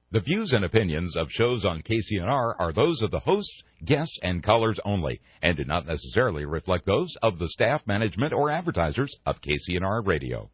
The views and opinions of shows on KCNR are those of the hosts, guests, and callers only, and do not necessarily reflect those of the staff, management, or advertisers of KCNR Radio.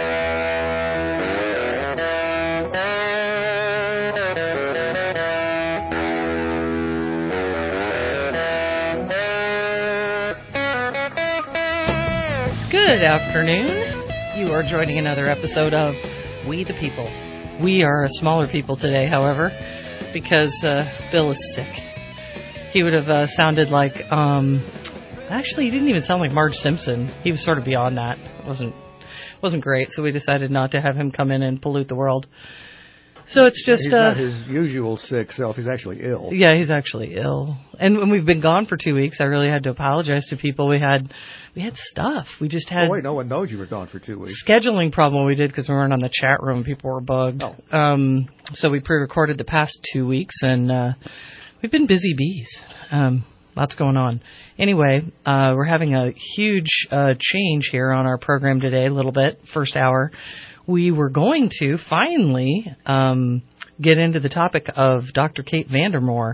Good afternoon. You are joining another episode of We the People. We are smaller people today, however, because Bill is sick. He would have sounded like, actually, he didn't even sound like Marge Simpson. He was sort of beyond that. It wasn't great, so we decided not to have him come in and pollute the world. So it's just... He's not his usual sick self. He's actually ill. Yeah, he's actually ill. And when we've been gone for 2 weeks, I really had to apologize to people. We had stuff. We just had... Oh, wait, no one knows you were gone for 2 weeks. Scheduling problem we did because we weren't on the chat room. People were bugged. Oh. So we pre-recorded the past 2 weeks, and we've been busy bees. Lots going on. Anyway, we're having a huge change here on our program today, a little bit, first hour. We were going to finally get into the topic of Dr. Kate Vandermoor,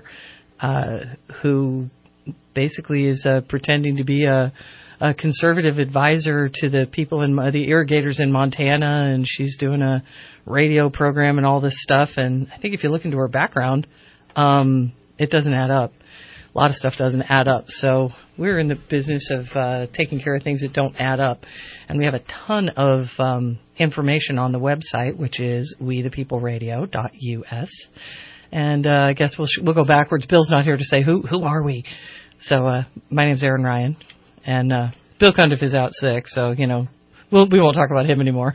who basically is pretending to be a conservative advisor to the people in the irrigators in Montana, and she's doing a radio program and all this stuff. And I think if you look into her background, it doesn't add up. A lot of stuff doesn't add up. So we're in the business of taking care of things that don't add up. And we have a ton of information on the website, which is wethepeopleradio.us. And I guess we'll go backwards. Bill's not here to say who are we. So my name's Aaron Ryan. And Bill Cundiff is out sick, so, we won't talk about him anymore.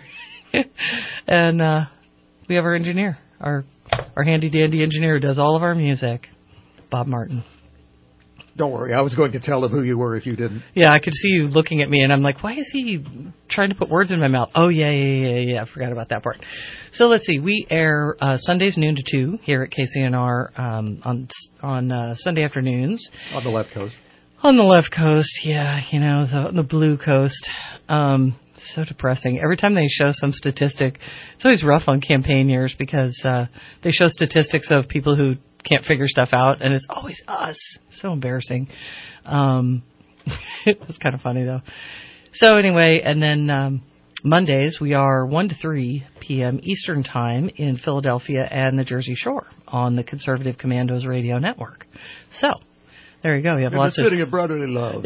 And we have our engineer, our handy-dandy engineer who does all of our music, Bob Martin. Don't worry, I was going to tell him who you were if you didn't. Yeah, I could see you looking at me, and I'm like, why is he trying to put words in my mouth? Oh, yeah, I forgot about that part. So let's see, we air Sundays noon to 2 here at KCNR on Sunday afternoons. On the left coast. On the left coast, yeah, the blue coast. So depressing. Every time they show some statistic, it's always rough on campaign years because they show statistics of people who can't figure stuff out, and it's always us. So embarrassing. It was kind of funny, though. So anyway, and then Mondays, we are 1 to 3 p.m. Eastern Time in Philadelphia and the Jersey Shore on the Conservative Commandos Radio Network. So there you go. You have lots of... the city of brotherly love.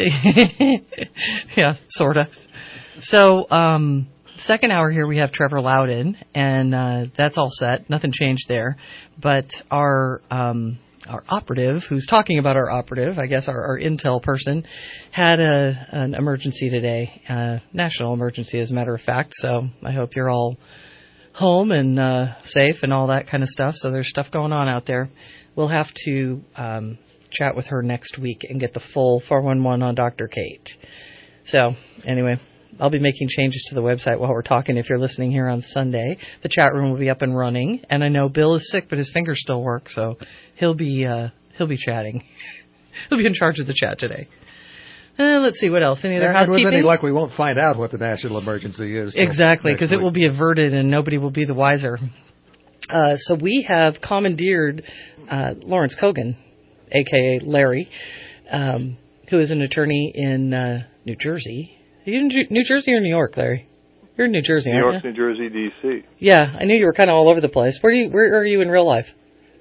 Yeah, sort of. So, second hour here we have Trevor Loudon, and that's all set. Nothing changed there. But our operative, who's talking about our operative, I guess our intel person, had an emergency today, national emergency as a matter of fact. So I hope you're all home and safe and all that kind of stuff. So there's stuff going on out there. We'll have to chat with her next week and get the full 411 on Dr. Kate. So anyway, I'll be making changes to the website while we're talking. If you're listening here on Sunday, the chat room will be up and running. And I know Bill is sick, but his fingers still work, so he'll be chatting. He'll be in charge of the chat today. Let's see what else. Any other housekeeping? With any luck, we won't find out what the national emergency is. Exactly, because it will be averted and nobody will be the wiser. So we have commandeered Lawrence Kogan, a.k.a. Larry, who is an attorney in New Jersey. Are you in New Jersey or New York, Larry? You're in New Jersey, aren't you? New York, New Jersey, D.C. Yeah, I knew you were kind of all over the place. Where are you in real life?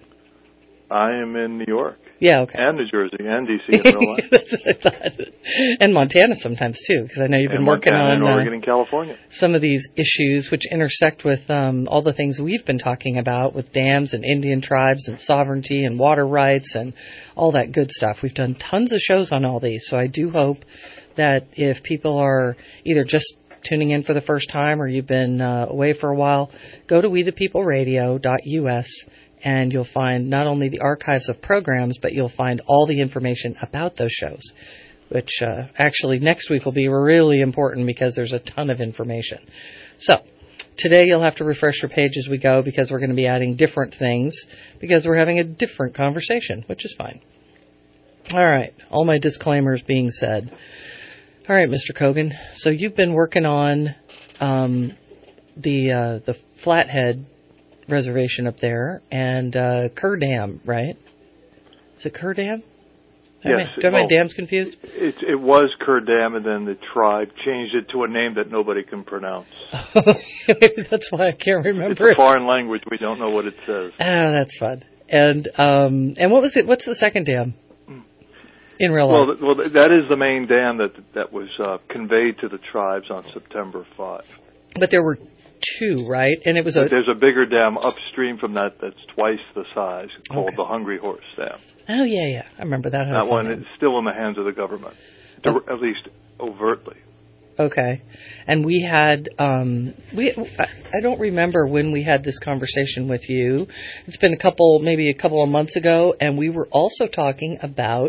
I am in New York. Yeah, okay. And New Jersey and D.C. in real life. That's what I thought. And Montana sometimes, too, because I know you've been working on... And Oregon and California. Some of these issues which intersect with all the things we've been talking about with dams and Indian tribes and sovereignty and water rights and all that good stuff. We've done tons of shows on all these, so I do hope that if people are either just tuning in for the first time or you've been away for a while, go to wethepeopleradio.us and you'll find not only the archives of programs, but you'll find all the information about those shows, which actually next week will be really important because there's a ton of information. So today you'll have to refresh your page as we go because we're going to be adding different things because we're having a different conversation, which is fine. All right, all my disclaimers being said. All right, Mr. Kogan, so you've been working on the Flathead Reservation up there, and Kerr Dam, right? Is it Kerr Dam? Yes. Do I have my dams confused? It was Kerr Dam, and then the tribe changed it to a name that nobody can pronounce. Maybe that's why I can't remember It's a foreign language. We don't know what it says. Oh, that's fun. And what was it? What's the second dam in real life? Well, that is the main dam that was conveyed to the tribes on September 5. But there were two, right? And it was There's a bigger dam upstream from that that's twice the size, called the Hungry Horse Dam. Oh, yeah. I remember that. That one is still in the hands of the government, at least overtly. Okay. And we had, I don't remember when we had this conversation with you. It's been maybe a couple of months ago, and we were also talking about,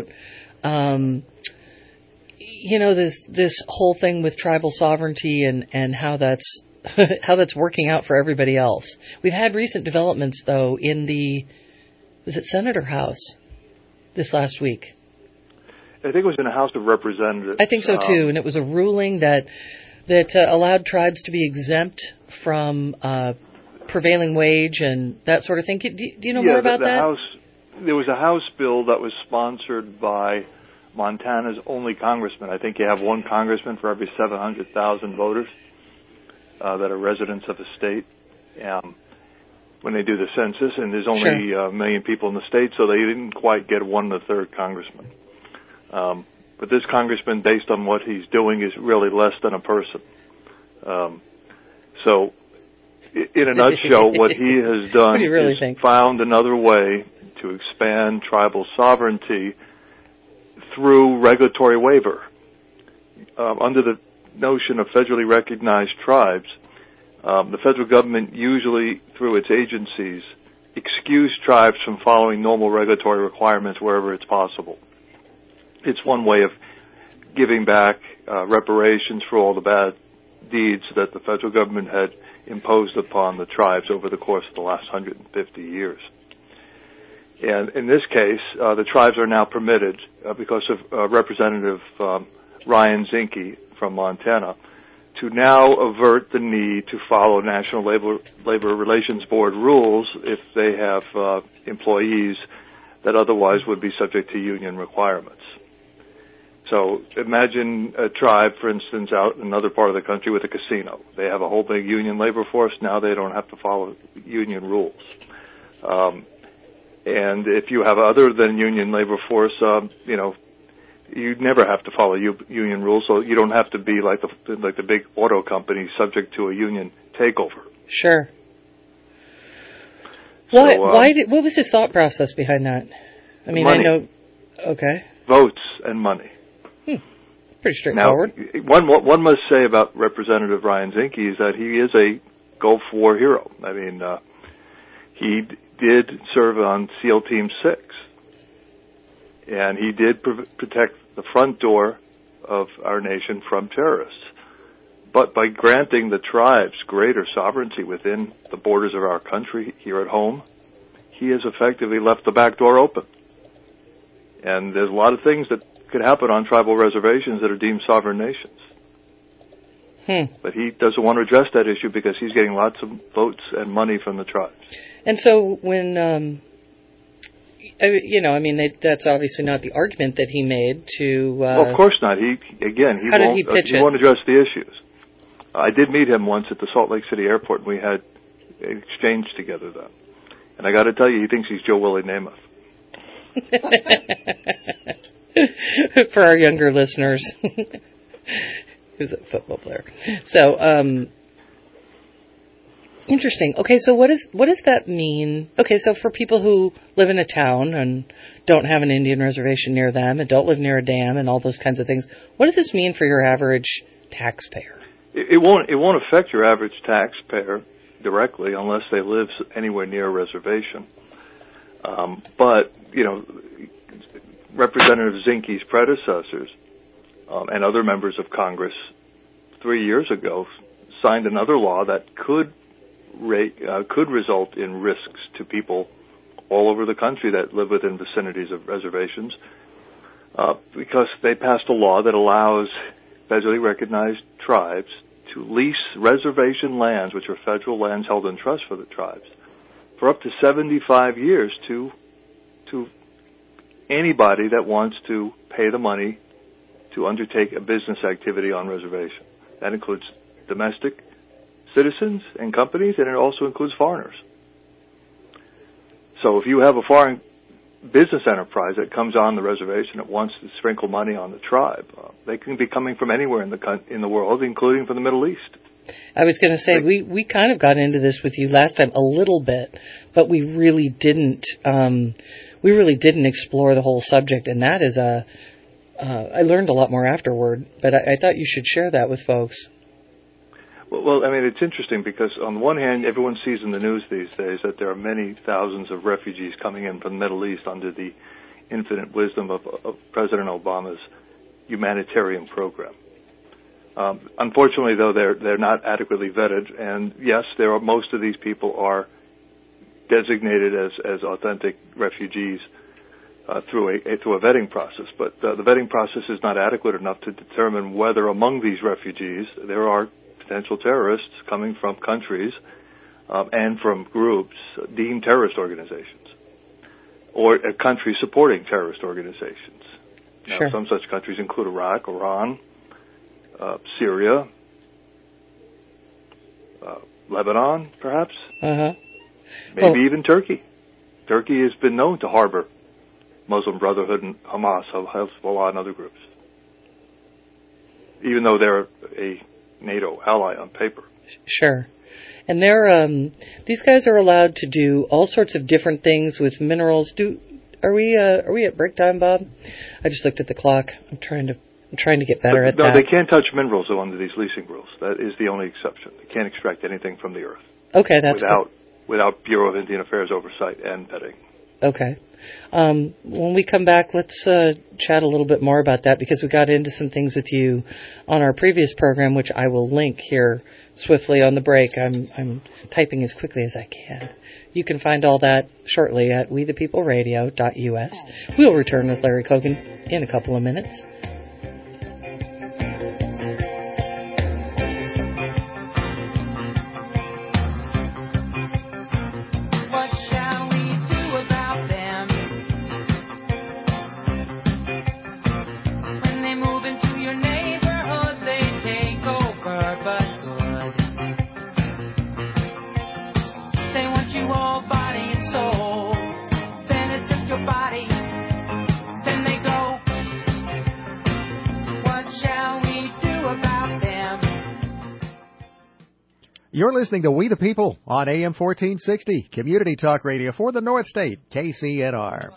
this whole thing with tribal sovereignty and how that's, how that's working out for everybody else. We've had recent developments, though, was it Senate or House this last week? I think it was in the House of Representatives. I think so, too. And it was a ruling that allowed tribes to be exempt from prevailing wage and that sort of thing. Do you know more about that? There was a House bill that was sponsored by Montana's only congressman. I think you have one congressman for every 700,000 voters that are residents of a state when they do the census, and there's only a million people in the state, so they didn't quite get 1/3 congressman. But this congressman, based on what he's doing, is really less than a person. So, in a nutshell, what he has done is found another way to expand tribal sovereignty through regulatory waiver. Under the notion of federally recognized tribes, the federal government usually, through its agencies, excuse tribes from following normal regulatory requirements wherever it's possible. It's one way of giving back reparations for all the bad deeds that the federal government had imposed upon the tribes over the course of the last 150 years. And in this case, the tribes are now permitted, because of Representative Ryan Zinke from Montana, to now avert the need to follow National Labor Relations Board rules if they have employees that otherwise would be subject to union requirements. So imagine a tribe, for instance, out in another part of the country with a casino. They have a whole big union labor force. Now they don't have to follow union rules. And if you have other than union labor force, you never have to follow union rules, so you don't have to be like the big auto companies subject to a union takeover. Sure. What was his thought process behind that? I mean, money. I know. Okay. Votes and money. Pretty straightforward. Now, one must say about Representative Ryan Zinke is that he is a Gulf War hero. I mean, he did serve on SEAL Team 6. And he did protect the front door of our nation from terrorists. But by granting the tribes greater sovereignty within the borders of our country here at home, he has effectively left the back door open. And there's a lot of things that could happen on tribal reservations that are deemed sovereign nations. But he doesn't want to address that issue because he's getting lots of votes and money from the tribes. And so when... that's obviously not the argument that he made to... well, of course not. He won't address the issues. I did meet him once at the Salt Lake City airport, and we had an exchange together then. And I got to tell you, he thinks he's Joe Willie Namath. For our younger listeners, who's a football player. So, interesting. Okay, so what does that mean? Okay, so for people who live in a town and don't have an Indian reservation near them and don't live near a dam and all those kinds of things, what does this mean for your average taxpayer? It won't affect your average taxpayer directly unless they live anywhere near a reservation. But Representative Zinke's predecessors and other members of Congress 3 years ago signed another law that could result in risks to people all over the country that live within vicinities of reservations, because they passed a law that allows federally recognized tribes to lease reservation lands, which are federal lands held in trust for the tribes, for up to 75 years to anybody that wants to pay the money to undertake a business activity on reservation. That includes domestic citizens and companies, and it also includes foreigners. So if you have a foreign business enterprise that comes on the reservation that wants to sprinkle money on the tribe, they can be coming from anywhere in the world, including from the Middle East. I was going to say, we kind of got into this with you last time a little bit, but we really didn't explore the whole subject, and that is I learned a lot more afterward, but I thought you should share that with folks. Well, I mean, it's interesting because on the one hand, everyone sees in the news these days that there are many thousands of refugees coming in from the Middle East under the infinite wisdom of President Obama's humanitarian program. Unfortunately, though, they're not adequately vetted, and yes, most of these people are designated as authentic refugees through a vetting process. But the vetting process is not adequate enough to determine whether among these refugees there are potential terrorists coming from countries and from groups deemed terrorist organizations, or a country supporting terrorist organizations. Sure. Now, some such countries include Iraq, Iran, Syria, Lebanon, perhaps. Maybe even Turkey. Turkey has been known to harbor Muslim Brotherhood and Hamas, Hezbollah, and other groups, even though they're a NATO ally on paper. Sure. And these guys are allowed to do all sorts of different things with minerals. Are we at break time, Bob? I just looked at the clock. I'm trying to get better at that. No, they can't touch minerals though under these leasing rules. That is the only exception. They can't extract anything from the earth. Okay, that's without Bureau of Indian Affairs oversight and vetting. Okay. When we come back, let's chat a little bit more about that, because we got into some things with you on our previous program, which I will link here swiftly on the break. I'm typing as quickly as I can. You can find all that shortly at wethepeopleradio.us. We'll return with Larry Kogan in a couple of minutes. You're listening to We the People on AM 1460, Community Talk Radio for the North State, KCNR.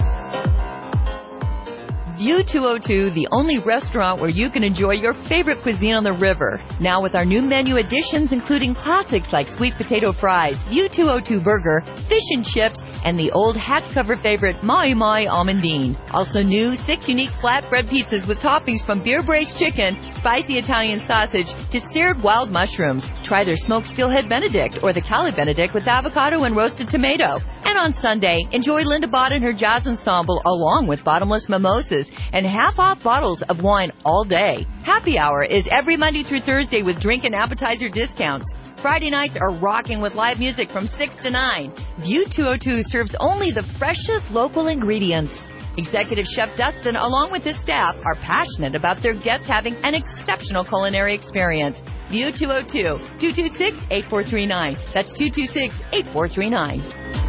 View 202, the only restaurant where you can enjoy your favorite cuisine on the river. Now with our new menu additions, including classics like sweet potato fries, View 202 burger, fish and chips, and the old hatch cover favorite, Mai Mai Almondine. Also new 6 unique flatbread pizzas with toppings from beer braised chicken, spicy Italian sausage, to seared wild mushrooms. Try their smoked steelhead Benedict or the Cali Benedict with avocado and roasted tomato. And on Sunday, enjoy Linda Bott and her jazz ensemble along with bottomless mimosas and half-off bottles of wine all day. Happy hour is every Monday through Thursday with drink and appetizer discounts. Friday nights are rocking with live music from 6 to 9. View 202 serves only the freshest local ingredients. Executive Chef Dustin, along with his staff, are passionate about their guests having an exceptional culinary experience. View 202, 226-8439. That's 226-8439.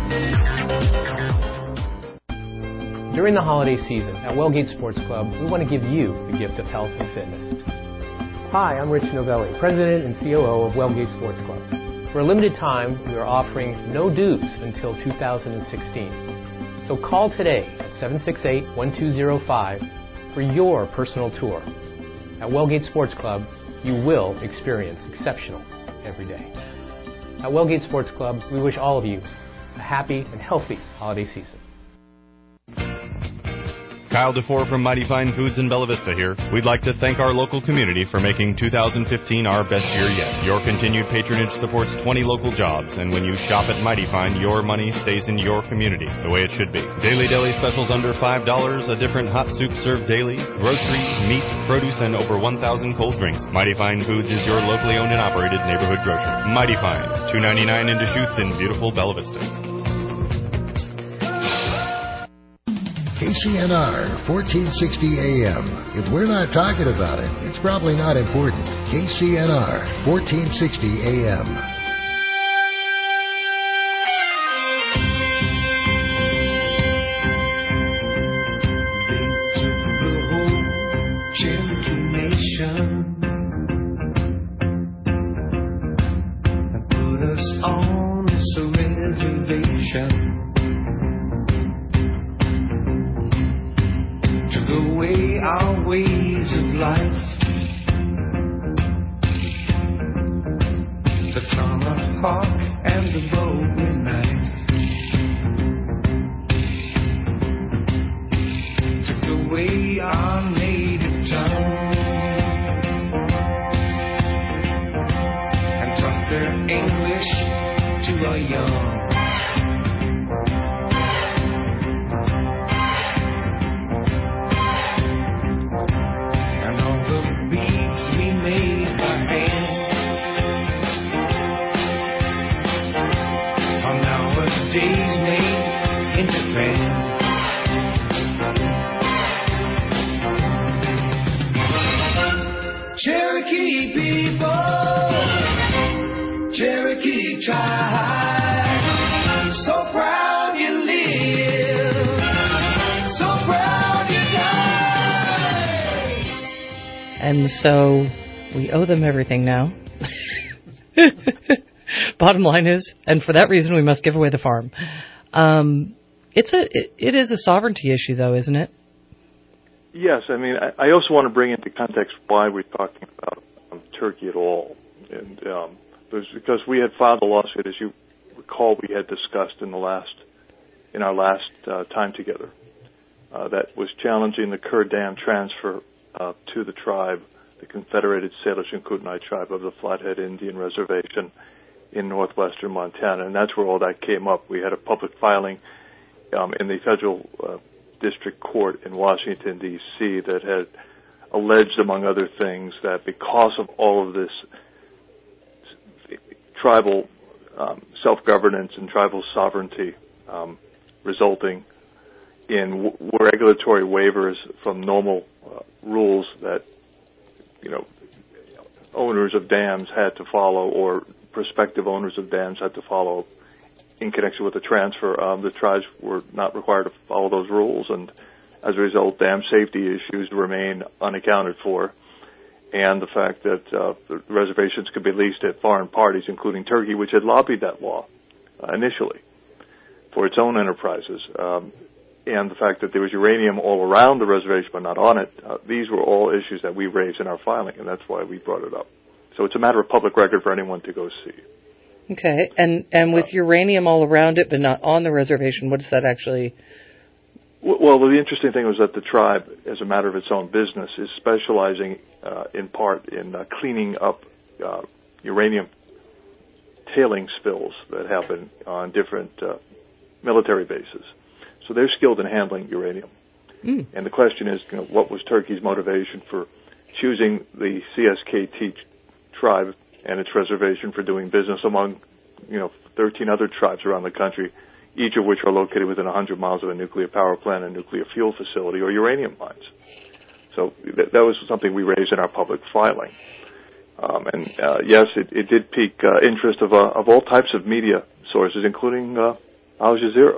During the holiday season at Wellgate Sports Club, we want to give you the gift of health and fitness. Hi, I'm Rich Novelli, President and COO of Wellgate Sports Club. For a limited time, we are offering no dues until 2016. So call today at 768-1205 for your personal tour. At Wellgate Sports Club, you will experience exceptional every day. At Wellgate Sports Club, we wish all of you a happy and healthy holiday season. Kyle DeFore from Mighty Fine Foods in Bella Vista here. We'd like to thank our local community for making 2015 our best year yet. Your continued patronage supports 20 local jobs, and when you shop at Mighty Fine, your money stays in your community, the way it should be. Daily deli specials under $5, a different hot soup served daily, grocery, meat, produce, and over 1,000 cold drinks. Mighty Fine Foods is your locally owned and operated neighborhood grocer. Mighty Fine, $2.99 in Deschutes in beautiful Bella Vista. KCNR 1460 AM. If we're not talking about it, it's probably not important. KCNR 1460 AM. Cherokee people, Cherokee tribe, so proud you live, so proud you die. And so we owe them everything now. Bottom line is, and for that reason, we must give away the farm. It is a sovereignty issue, though, isn't it? Yes, I mean, I also want to bring into context why we're talking about Turkey at all. And it was because we had filed a lawsuit, as you recall, we had discussed in our last time together, that was challenging the Kerr Dam transfer to the tribe, the Confederated Salish and Kootenai tribe of the Flathead Indian Reservation in northwestern Montana. And that's where all that came up. We had a public filing in the federal district court in Washington, D.C. that had alleged, among other things, that because of all of this tribal self-governance and tribal sovereignty resulting in regulatory waivers from normal rules that, owners of dams had to follow or prospective owners of dams had to follow in connection with the transfer, the tribes were not required to follow those rules, and as a result, dam safety issues remain unaccounted for, and the fact that the reservations could be leased at foreign parties, including Turkey, which had lobbied that law initially for its own enterprises, and the fact that there was uranium all around the reservation but not on it. These were all issues that we raised in our filing, and that's why we brought it up. So it's a matter of public record for anyone to go see. Okay, and with uranium all around it but not on the reservation, what does that actually... Well, the interesting thing was that the tribe, as a matter of its own business, is specializing in part in cleaning up uranium tailing spills that happen on different military bases. So they're skilled in handling uranium. Mm. And the question is, what was Turkey's motivation for choosing the CSKT tribe and its reservation for doing business among, 13 other tribes around the country, each of which are located within 100 miles of a nuclear power plant, a nuclear fuel facility, or uranium mines. So that was something we raised in our public filing. Yes, it did pique interest of all types of media sources, including Al Jazeera.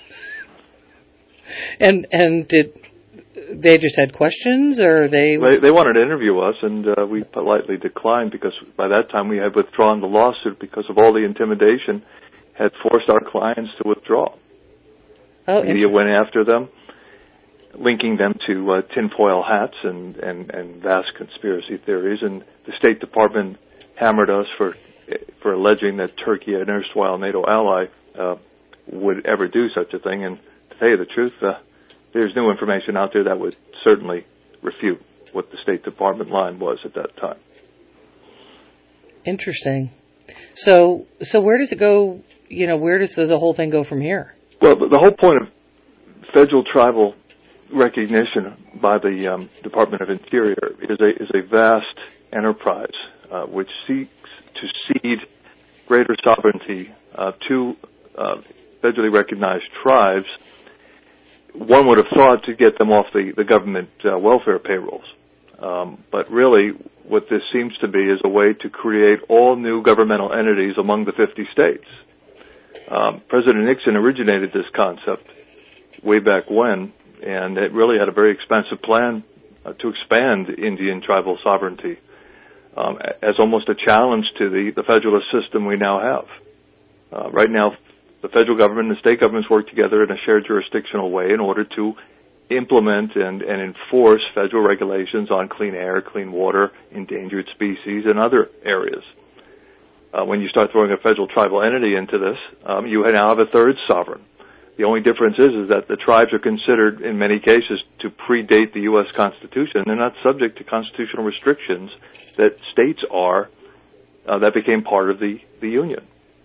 And did they just had questions, or they wanted to interview us, and we politely declined because by that time we had withdrawn the lawsuit because of all the intimidation had forced our clients to withdraw. Oh, media went after them, linking them to tinfoil hats and vast conspiracy theories, and the State Department hammered us for alleging that Turkey, an erstwhile NATO ally, would ever do such a thing. And to tell you the truth, there's new information out there that would certainly refute what the State Department line was at that time. Interesting. So where does it go? Where does the whole thing go from here? Well, the whole point of federal tribal recognition by the Department of Interior is a vast enterprise which seeks to cede greater sovereignty to federally recognized tribes one would have thought to get them off the government welfare payrolls. But really, what this seems to be is a way to create all new governmental entities among the 50 states. President Nixon originated this concept way back when, and it really had a very expensive plan to expand Indian tribal sovereignty as almost a challenge to the federalist system we now have. Right now, the federal government and the state governments work together in a shared jurisdictional way in order to implement and enforce federal regulations on clean air, clean water, endangered species, and other areas. When you start throwing a federal tribal entity into this, you now have a third sovereign. The only difference is that the tribes are considered, in many cases, to predate the U.S. Constitution. They're not subject to constitutional restrictions that states are that became part of the Union.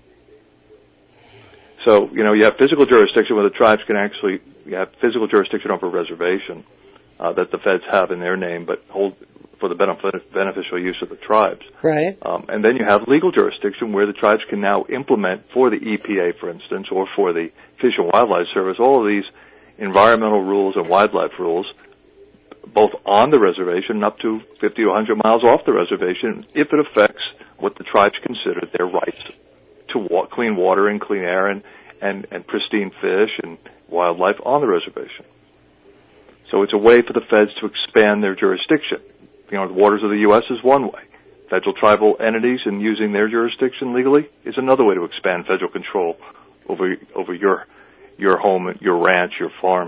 So, you have physical jurisdiction where the tribes can actually have physical jurisdiction over a reservation that the feds have in their name, but hold for the beneficial use of the tribes. Right. And then you have legal jurisdiction where the tribes can now implement for the EPA, for instance, or for the Fish and Wildlife Service, all of these environmental rules and wildlife rules, both on the reservation and up to 50 or 100 miles off the reservation, if it affects what the tribes consider their rights to clean water and clean air and pristine fish and wildlife on the reservation. So it's a way for the feds to expand their jurisdiction. The waters of the U.S. is one way. Federal tribal entities and using their jurisdiction legally is another way to expand federal control over your home, your ranch, your farm.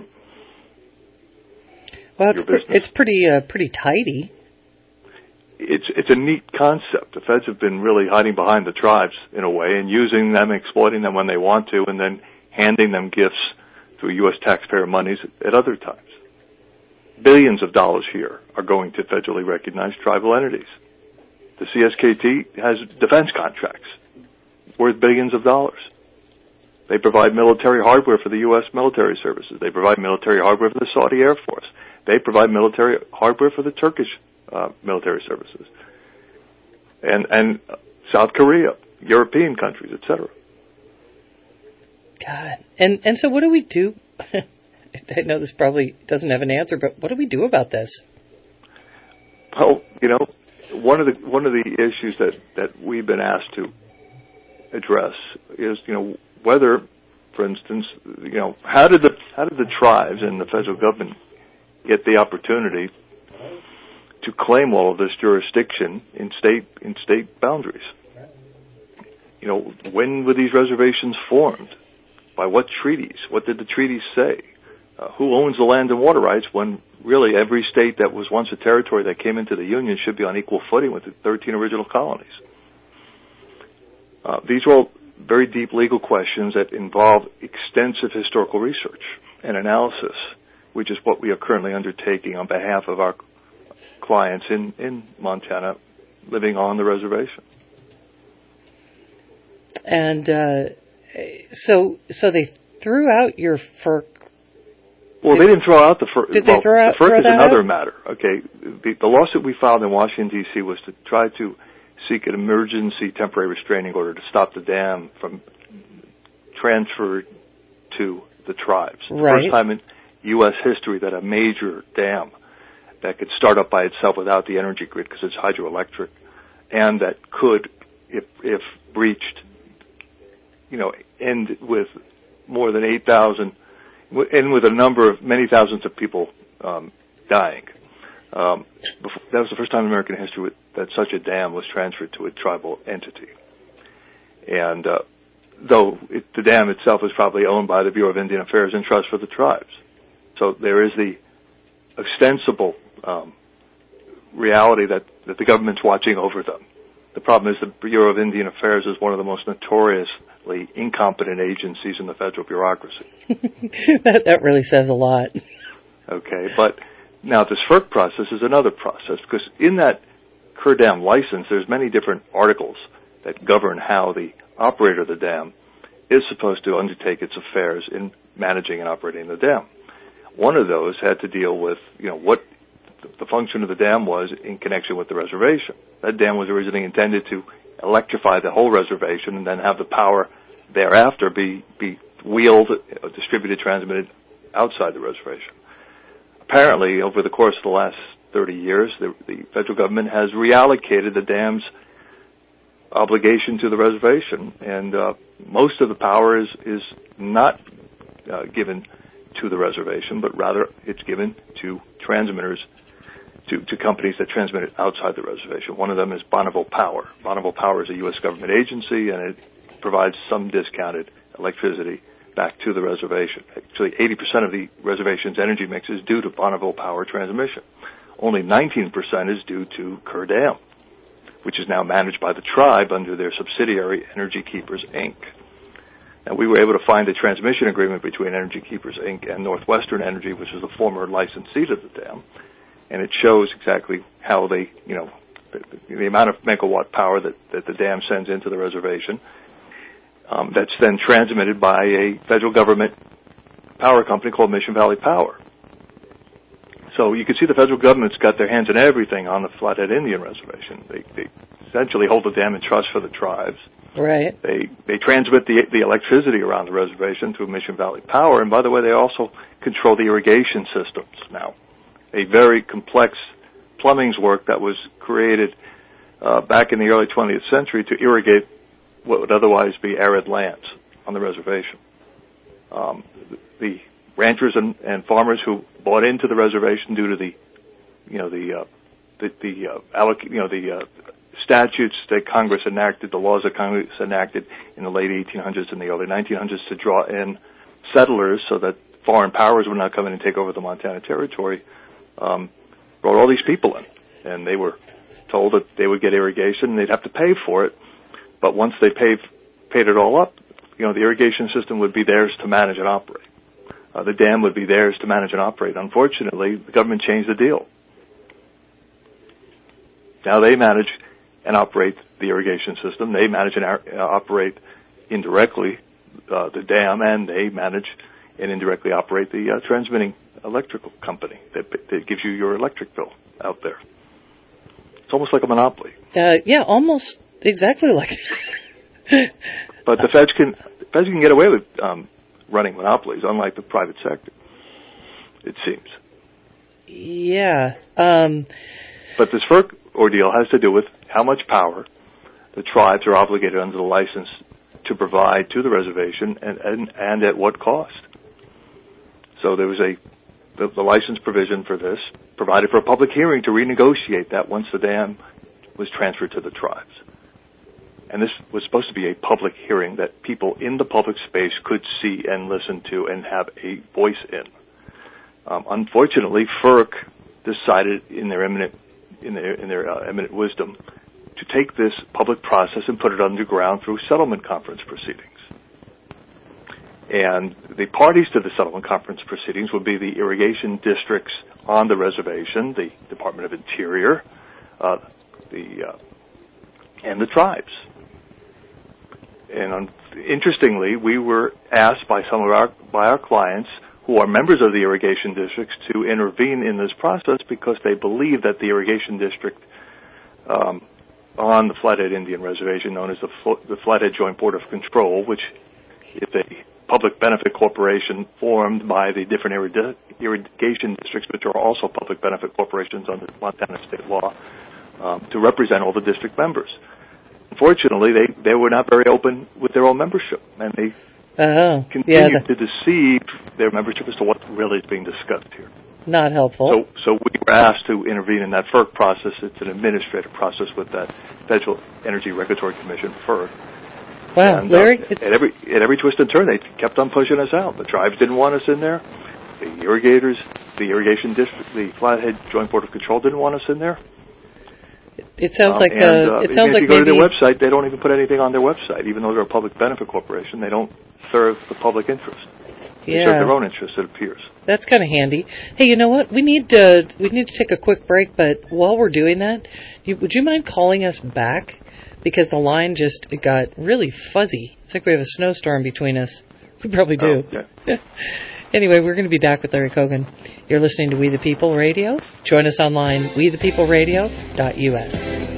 Well, it's pretty tidy. It's a neat concept. The feds have been really hiding behind the tribes in a way and using them, exploiting them when they want to, and then handing them gifts through U.S. taxpayer monies at other times. Billions of dollars here are going to federally recognized tribal entities. The CSKT has defense contracts worth billions of dollars. They provide military hardware for the U.S. military services. They provide military hardware for the Saudi Air Force. They provide military hardware for the Turkish military services. And South Korea, European countries, etc. God. And so what do we do? I know this probably doesn't have an answer, but what do we do about this? Well, one of the issues that we've been asked to address is, whether, for instance, how did the tribes and the federal government get the opportunity to claim all of this jurisdiction in state boundaries? When were these reservations formed? By what treaties? What did the treaties say? Who owns the land and water rights when really every state that was once a territory that came into the Union should be on equal footing with the 13 original colonies? These are all very deep legal questions that involve extensive historical research and analysis, which is what we are currently undertaking on behalf of our clients in Montana living on the reservation. And so they threw out your FERC. Well, they didn't throw out the FERC. Did they throw the FERC is another out? matter. Okay, the lawsuit we filed in Washington D.C. was to try to seek an emergency temporary restraining order to stop the dam from transfer to the tribes. Right. The first time in U.S. history that a major dam that could start up by itself without the energy grid because it's hydroelectric, and that could, if breached, end with more than 8,000, end with a number of many thousands of people dying. That was the first time in American history that such a dam was transferred to a tribal entity. And though the dam itself is probably owned by the Bureau of Indian Affairs and Trust for the Tribes. So there is the ostensible reality that the government's watching over them. The problem is the Bureau of Indian Affairs is one of the most notoriously incompetent agencies in the federal bureaucracy. That really says a lot. Okay, but now this FERC process is another process, because in that Kerr Dam license, there's many different articles that govern how the operator of the dam is supposed to undertake its affairs in managing and operating the dam. One of those had to deal with, what the function of the dam was in connection with the reservation. That dam was originally intended to electrify the whole reservation and then have the power thereafter be wheeled, distributed, transmitted outside the reservation. Apparently, over the course of the last 30 years, the federal government has reallocated the dam's obligation to the reservation, and most of the power is not given to the reservation, but rather it's given to transmitters, to companies that transmit it outside the reservation. One of them is Bonneville Power. Bonneville Power is a U.S. government agency, and it provides some discounted electricity back to the reservation. Actually, 80% of the reservation's energy mix is due to Bonneville Power transmission. Only 19% is due to Kerr Dam, which is now managed by the tribe under their subsidiary Energy Keepers, Inc. And we were able to find a transmission agreement between Energy Keepers, Inc. and Northwestern Energy, which is the former licensee to the dam. And it shows exactly how they, the amount of megawatt power that the dam sends into the reservation. That's then transmitted by a federal government power company called Mission Valley Power. So you can see the federal government's got their hands in everything on the Flathead Indian Reservation. They essentially hold the dam in trust for the tribes. Right. They transmit the electricity around the reservation through Mission Valley Power, and by the way, they also control the irrigation systems now. A very complex plumbing's work that was created back in the early 20th century to irrigate what would otherwise be arid lands on the reservation. The ranchers and farmers who bought into the reservation due to the statutes that Congress enacted, the laws that Congress enacted in the late 1800s and the early 1900s to draw in settlers so that foreign powers would not come in and take over the Montana Territory, brought all these people in, and they were told that they would get irrigation and they'd have to pay for it. But once they paid it all up, the irrigation system would be theirs to manage and operate. The dam would be theirs to manage and operate. Unfortunately, the government changed the deal. Now they manage and operate the irrigation system. They manage and operate indirectly the dam, and they manage and indirectly operate the transmitting electrical company that gives you your electric bill out there. It's almost like a monopoly. Yeah, almost exactly like it. But the feds can get away with running monopolies, unlike the private sector, it seems. Yeah. But this FERC ordeal has to do with how much power the tribes are obligated under the license to provide to the reservation and at what cost. So there was the license provision for this provided for a public hearing to renegotiate that once the dam was transferred to the tribes. And this was supposed to be a public hearing that people in the public space could see and listen to and have a voice in. Unfortunately, FERC decided in their eminent wisdom to take this public process and put it underground through settlement conference proceedings. And the parties to the settlement conference proceedings would be the irrigation districts on the reservation, the Department of Interior, and the tribes. And interestingly, we were asked by our clients who are members of the irrigation districts to intervene in this process because they believe that the irrigation district on the Flathead Indian Reservation, known as the Flathead Joint Board of Control, which is a public benefit corporation formed by the different irrigation districts, which are also public benefit corporations under Montana state law, to represent all the district members. Unfortunately, they were not very open with their own membership, and they continued to deceive their membership as to what really is being discussed here. Not helpful. So we were asked to intervene in that FERC process. It's an administrative process with that Federal Energy Regulatory Commission, FERC. Wow, and, Larry. At every twist and turn, they kept on pushing us out. The tribes didn't want us in there. The irrigators, the irrigation district, the Flathead Joint Board of Control didn't want us in there. It sounds like if you go to their website, they don't even put anything on their website, even though they're a public benefit corporation. They don't serve the public interest. They serve their own interest, it appears. That's kind of handy. Hey, you know what? We need to take a quick break, but while we're doing that, would you mind calling us back? Because the line just got really fuzzy. It's like we have a snowstorm between us. We probably do. Oh, yeah. Anyway, we're going to be back with Larry Kogan. You're listening to We the People Radio. Join us online, wethepeopleradio.us.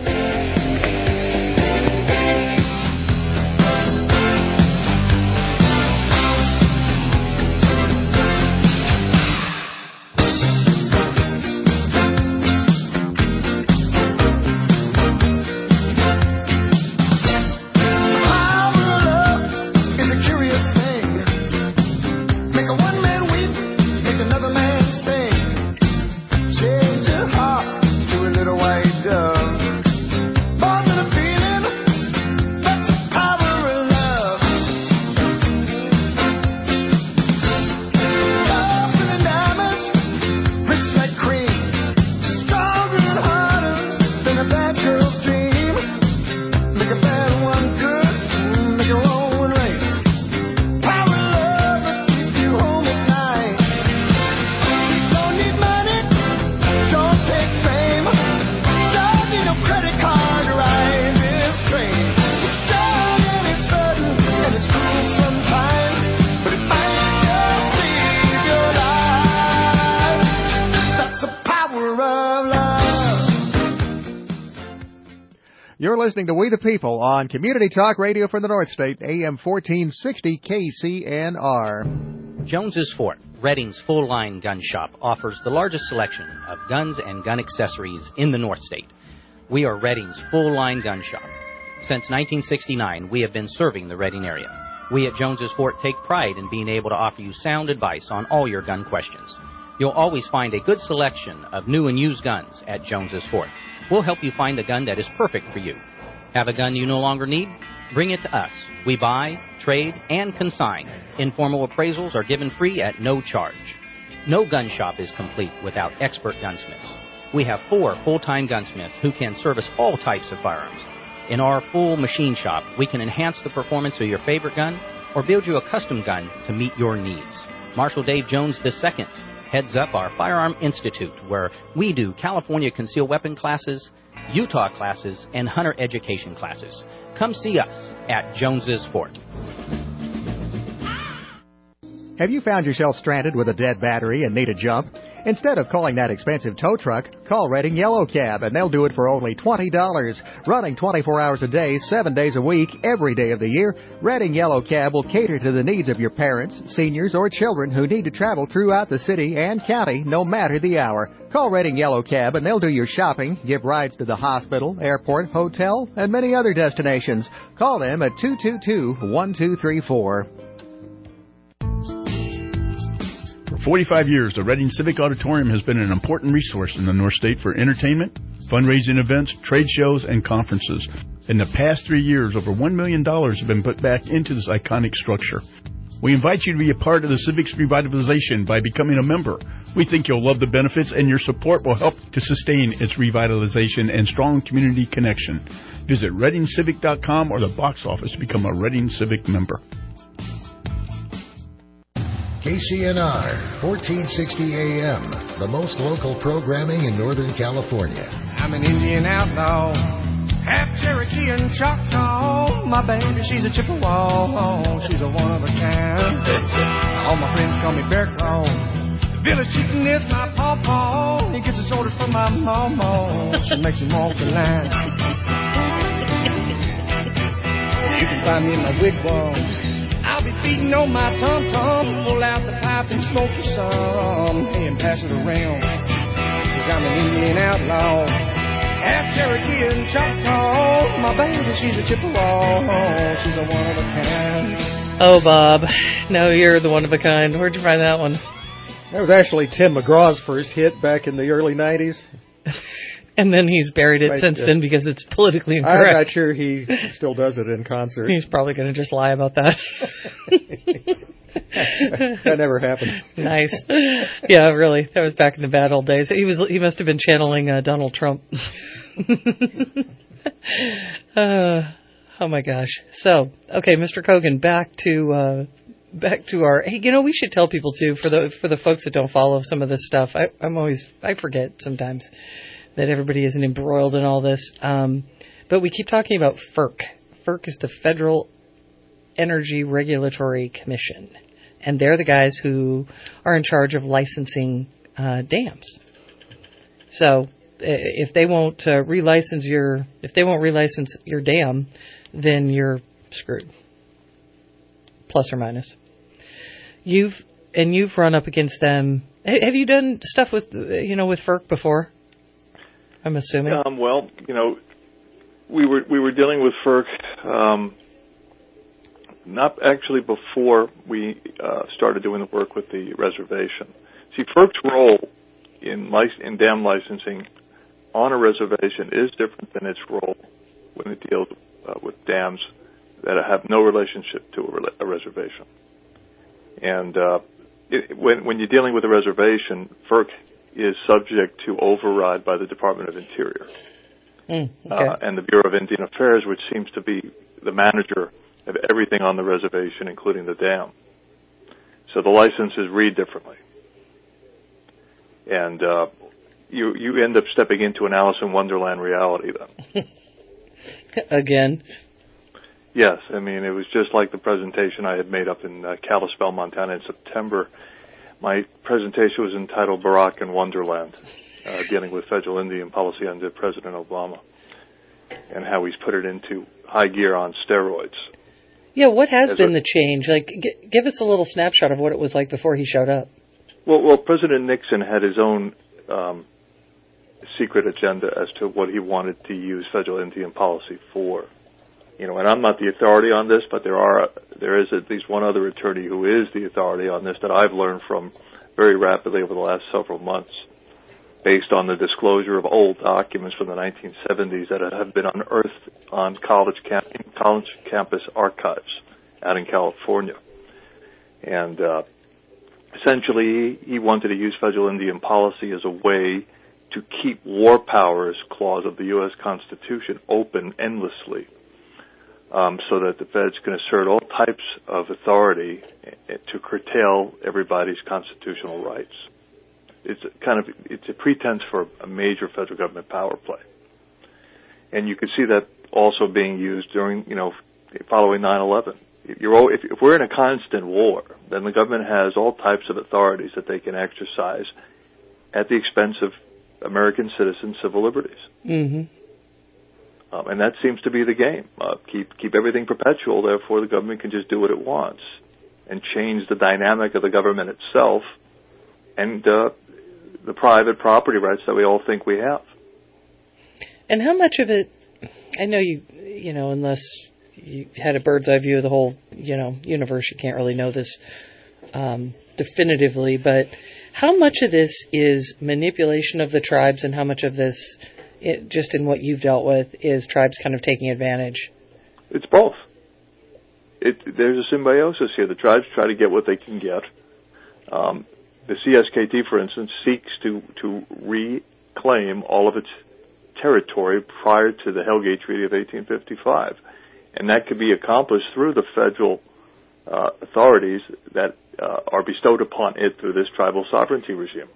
You're listening to We the People on Community Talk Radio for the North State, AM 1460 KCNR. Jones's Fort, Redding's full-line gun shop, offers the largest selection of guns and gun accessories in the North State. We are Redding's full-line gun shop. Since 1969, we have been serving the Redding area. We at Jones's Fort take pride in being able to offer you sound advice on all your gun questions. You'll always find a good selection of new and used guns at Jones's Fort. We'll help you find the gun that is perfect for you. Have a gun you no longer need? Bring it to us. We buy, trade, and consign. Informal appraisals are given free at no charge. No gun shop is complete without expert gunsmiths. We have 4 full-time gunsmiths who can service all types of firearms. In our full machine shop, we can enhance the performance of your favorite gun or build you a custom gun to meet your needs. Marshal Dave Jones II heads up our Firearm Institute, where we do California concealed weapon classes, Utah classes, and hunter education classes. Come see us at Jones's Fort. Have you found yourself stranded with a dead battery and need a jump? Instead of calling that expensive tow truck, call Redding Yellow Cab, and they'll do it for only $20. Running 24 hours a day, 7 days a week, every day of the year, Redding Yellow Cab will cater to the needs of your parents, seniors, or children who need to travel throughout the city and county, no matter the hour. Call Redding Yellow Cab, and they'll do your shopping, give rides to the hospital, airport, hotel, and many other destinations. Call them at 222-1234. For 45 years, the Redding Civic Auditorium has been an important resource in the North State for entertainment, fundraising events, trade shows, and conferences. In the past 3 years, over $1 million have been put back into this iconic structure. We invite you to be a part of the Civic's revitalization by becoming a member. We think you'll love the benefits, and your support will help to sustain its revitalization and strong community connection. Visit ReddingCivic.com or the box office to become a Redding Civic member. KCNR, 1460 AM, the most local programming in Northern California. I'm an Indian outlaw, half Cherokee and Choctaw. My baby, she's a Chippewa, she's a one of a kind. All my friends call me Bear Claw. The village chieftain is my pawpaw. He gets his orders from my mama. She makes him walk the line. You can find me in my wigwam. I'll be beating on my tom-tom, pull out the pipe and smoke you some, and pass it around, 'cause I'm an Indian outlaw, half Cherokee and Choctaw. My baby, she's a Chippewa, she's a one of a kind. Oh, Bob, no, you're the one of a kind. Where'd you find that one? That was actually Tim McGraw's first hit back in the early 90s. And then he's buried it since then because it's politically incorrect. I'm not sure he still does it in concert. He's probably going to just lie about that. That never happened. Nice. Yeah, really. That was back in the bad old days. He must have been channeling Donald Trump. Oh my gosh. So, okay, Mr. Kogan, back to our. Hey, we should tell people too, for the folks that don't follow some of this stuff. I forget sometimes that everybody isn't embroiled in all this. But we keep talking about FERC. FERC is the Federal Energy Regulatory Commission. And they're the guys who are in charge of licensing dams. So if they won't relicense your dam, then you're screwed. Plus or minus. You've run up against them. Have you done stuff with FERC before? I'm assuming. Well, we were dealing with FERC not actually before we started doing the work with the reservation. See, FERC's role in dam licensing on a reservation is different than its role when it deals with dams that have no relationship to a reservation. And when you're dealing with a reservation, FERC is subject to override by the Department of Interior and the Bureau of Indian Affairs, which seems to be the manager of everything on the reservation, including the dam. So the licenses read differently. And you end up stepping into an Alice in Wonderland reality then. Again? Yes. I mean, it was just like the presentation I had made up in Kalispell, Montana in September. My presentation was entitled Barack in Wonderland, dealing with federal Indian policy under President Obama. and how he's put it into high gear on steroids. Yeah, what has been the change? Like, give us a little snapshot of what it was like before he showed up. Well, President Nixon had his own secret agenda as to what he wanted to use federal Indian policy for. And I'm not the authority on this, but there is at least one other attorney who is the authority on this that I've learned from very rapidly over the last several months, based on the disclosure of old documents from the 1970s that have been unearthed on college campus archives out in California. And essentially, he wanted to use federal Indian policy as a way to keep war powers clause of the U.S. Constitution open endlessly, so that the feds can assert all types of authority to curtail everybody's constitutional rights. It's a pretense for a major federal government power play. And you can see that also being used during, following 9/11. If we're in a constant war, then the government has all types of authorities that they can exercise at the expense of American citizens' civil liberties. Mm-hmm. And that seems to be the game. Keep everything perpetual, therefore the government can just do what it wants and change the dynamic of the government itself and the private property rights that we all think we have. And how much of it, I know unless you had a bird's eye view of the whole, universe, you can't really know this definitively, but how much of this is manipulation of the tribes and how much of this, just in what you've dealt with, is tribes kind of taking advantage? It's both. There's a symbiosis here. The tribes try to get what they can get. The CSKT, for instance, seeks to reclaim all of its territory prior to the Hellgate Treaty of 1855. And that could be accomplished through the federal authorities that are bestowed upon it through this tribal sovereignty regime.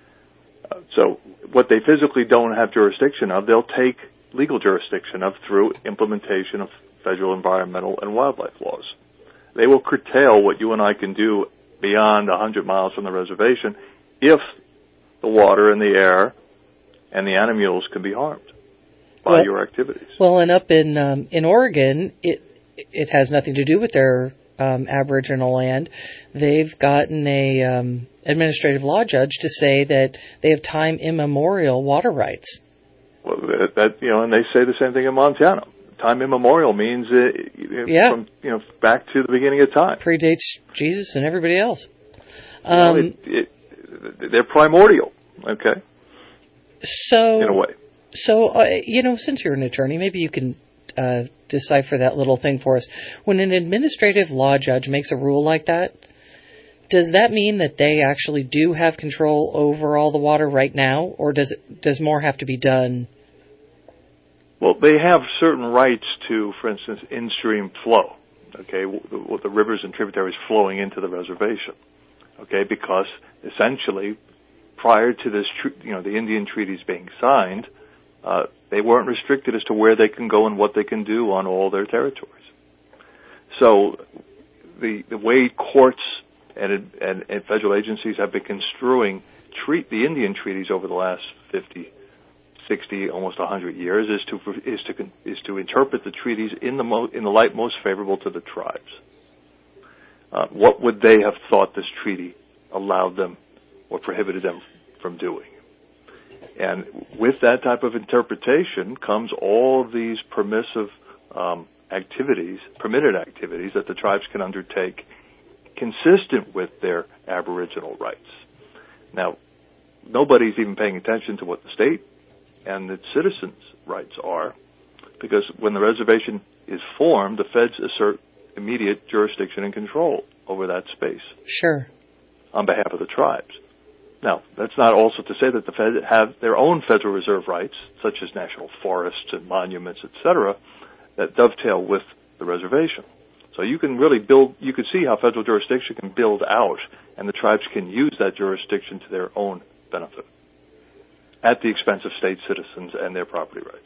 So what they physically don't have jurisdiction of, they'll take legal jurisdiction of through implementation of federal environmental and wildlife laws. They will curtail what you and I can do beyond 100 miles from the reservation if the water and the air and the animals can be harmed by your activities. Well, and up in Oregon, it has nothing to do with their Aboriginal land. They've gotten a administrative law judge to say that they have time immemorial water rights. Well, and they say the same thing in Montana. Time immemorial means from back to the beginning of time. Predates Jesus and everybody else. They're primordial. Okay. So in a way. So since you're an attorney, maybe you can decipher that little thing for us. When an administrative law judge makes a rule like that, does that mean that they actually do have control over all the water right now, or does more have to be done? Well, they have certain rights to, for instance, in-stream flow, okay, with the rivers and tributaries flowing into the reservation, okay, because essentially prior to this, the Indian treaties being signed, they weren't restricted as to where they can go and what they can do on all their territories. So the way courts and federal agencies have been construing the Indian treaties over the last 50, 60, almost 100 years is to interpret the treaties in the light most favorable to the tribes. What would they have thought this treaty allowed them or prohibited them from doing? And with that type of interpretation comes all of these permissive permitted activities that the tribes can undertake consistent with their Aboriginal rights. Now, nobody's even paying attention to what the state and its citizens' rights are, because when the reservation is formed, the feds assert immediate jurisdiction and control over that space. Sure. On behalf of the tribes. Now, that's not also to say that the feds have their own Federal Reserve rights, such as national forests and monuments, etc., that dovetail with the reservation. So you can really you can see how federal jurisdiction can build out, and the tribes can use that jurisdiction to their own benefit, at the expense of state citizens and their property rights.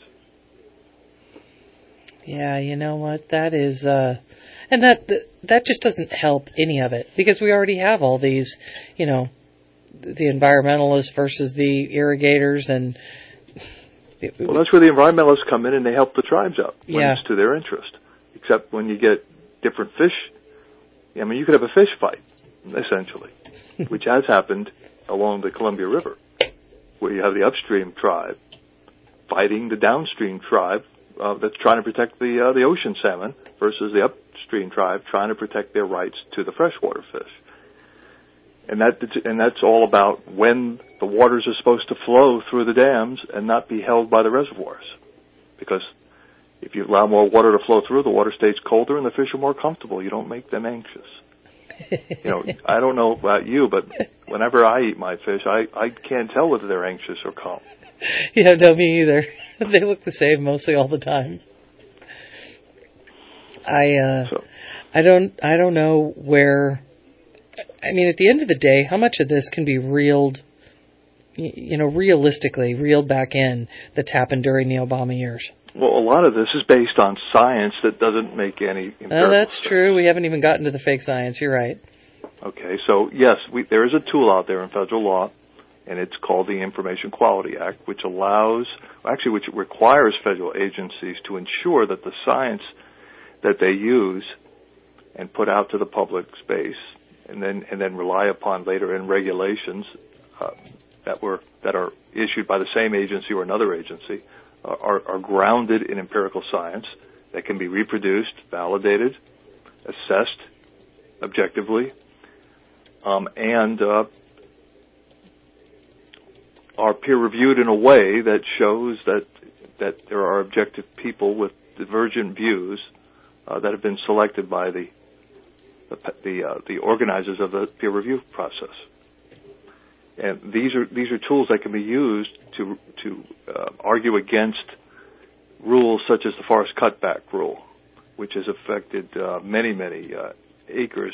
Yeah, you know what? That is, and that just doesn't help any of it, because we already have all these, the environmentalists versus the irrigators, and Well, that's where the environmentalists come in and they help the tribes out when it's to their interest. Except when you get different fish, I mean, you could have a fish fight, essentially, which has happened along the Columbia River, where you have the upstream tribe fighting the downstream tribe that's trying to protect the ocean salmon versus the upstream tribe trying to protect their rights to the freshwater fish. And that's all about when the waters are supposed to flow through the dams and not be held by the reservoirs. Because if you allow more water to flow through, the water stays colder and the fish are more comfortable. You don't make them anxious. I don't know about you, but whenever I eat my fish, I can't tell whether they're anxious or calm. Yeah, no, me either. They look the same mostly all the time. I don't know where. I mean, at the end of the day, how much of this can be realistically reeled back in that's happened during the Obama years? Well, a lot of this is based on science that doesn't make any empirical that's sense. True. We haven't even gotten to the fake science. You're right. Okay, so yes, there is a tool out there in federal law, and it's called the Information Quality Act, which requires federal agencies to ensure that the science that they use and put out to the public space, and then rely upon later in regulations that are issued by the same agency or another agency, are grounded in empirical science that can be reproduced, validated, assessed objectively, and are peer-reviewed in a way that shows that there are objective people with divergent views that have been selected by the organizers of the peer review process. And these are tools that can be used to argue against rules such as the forest cutback rule, which has affected many acres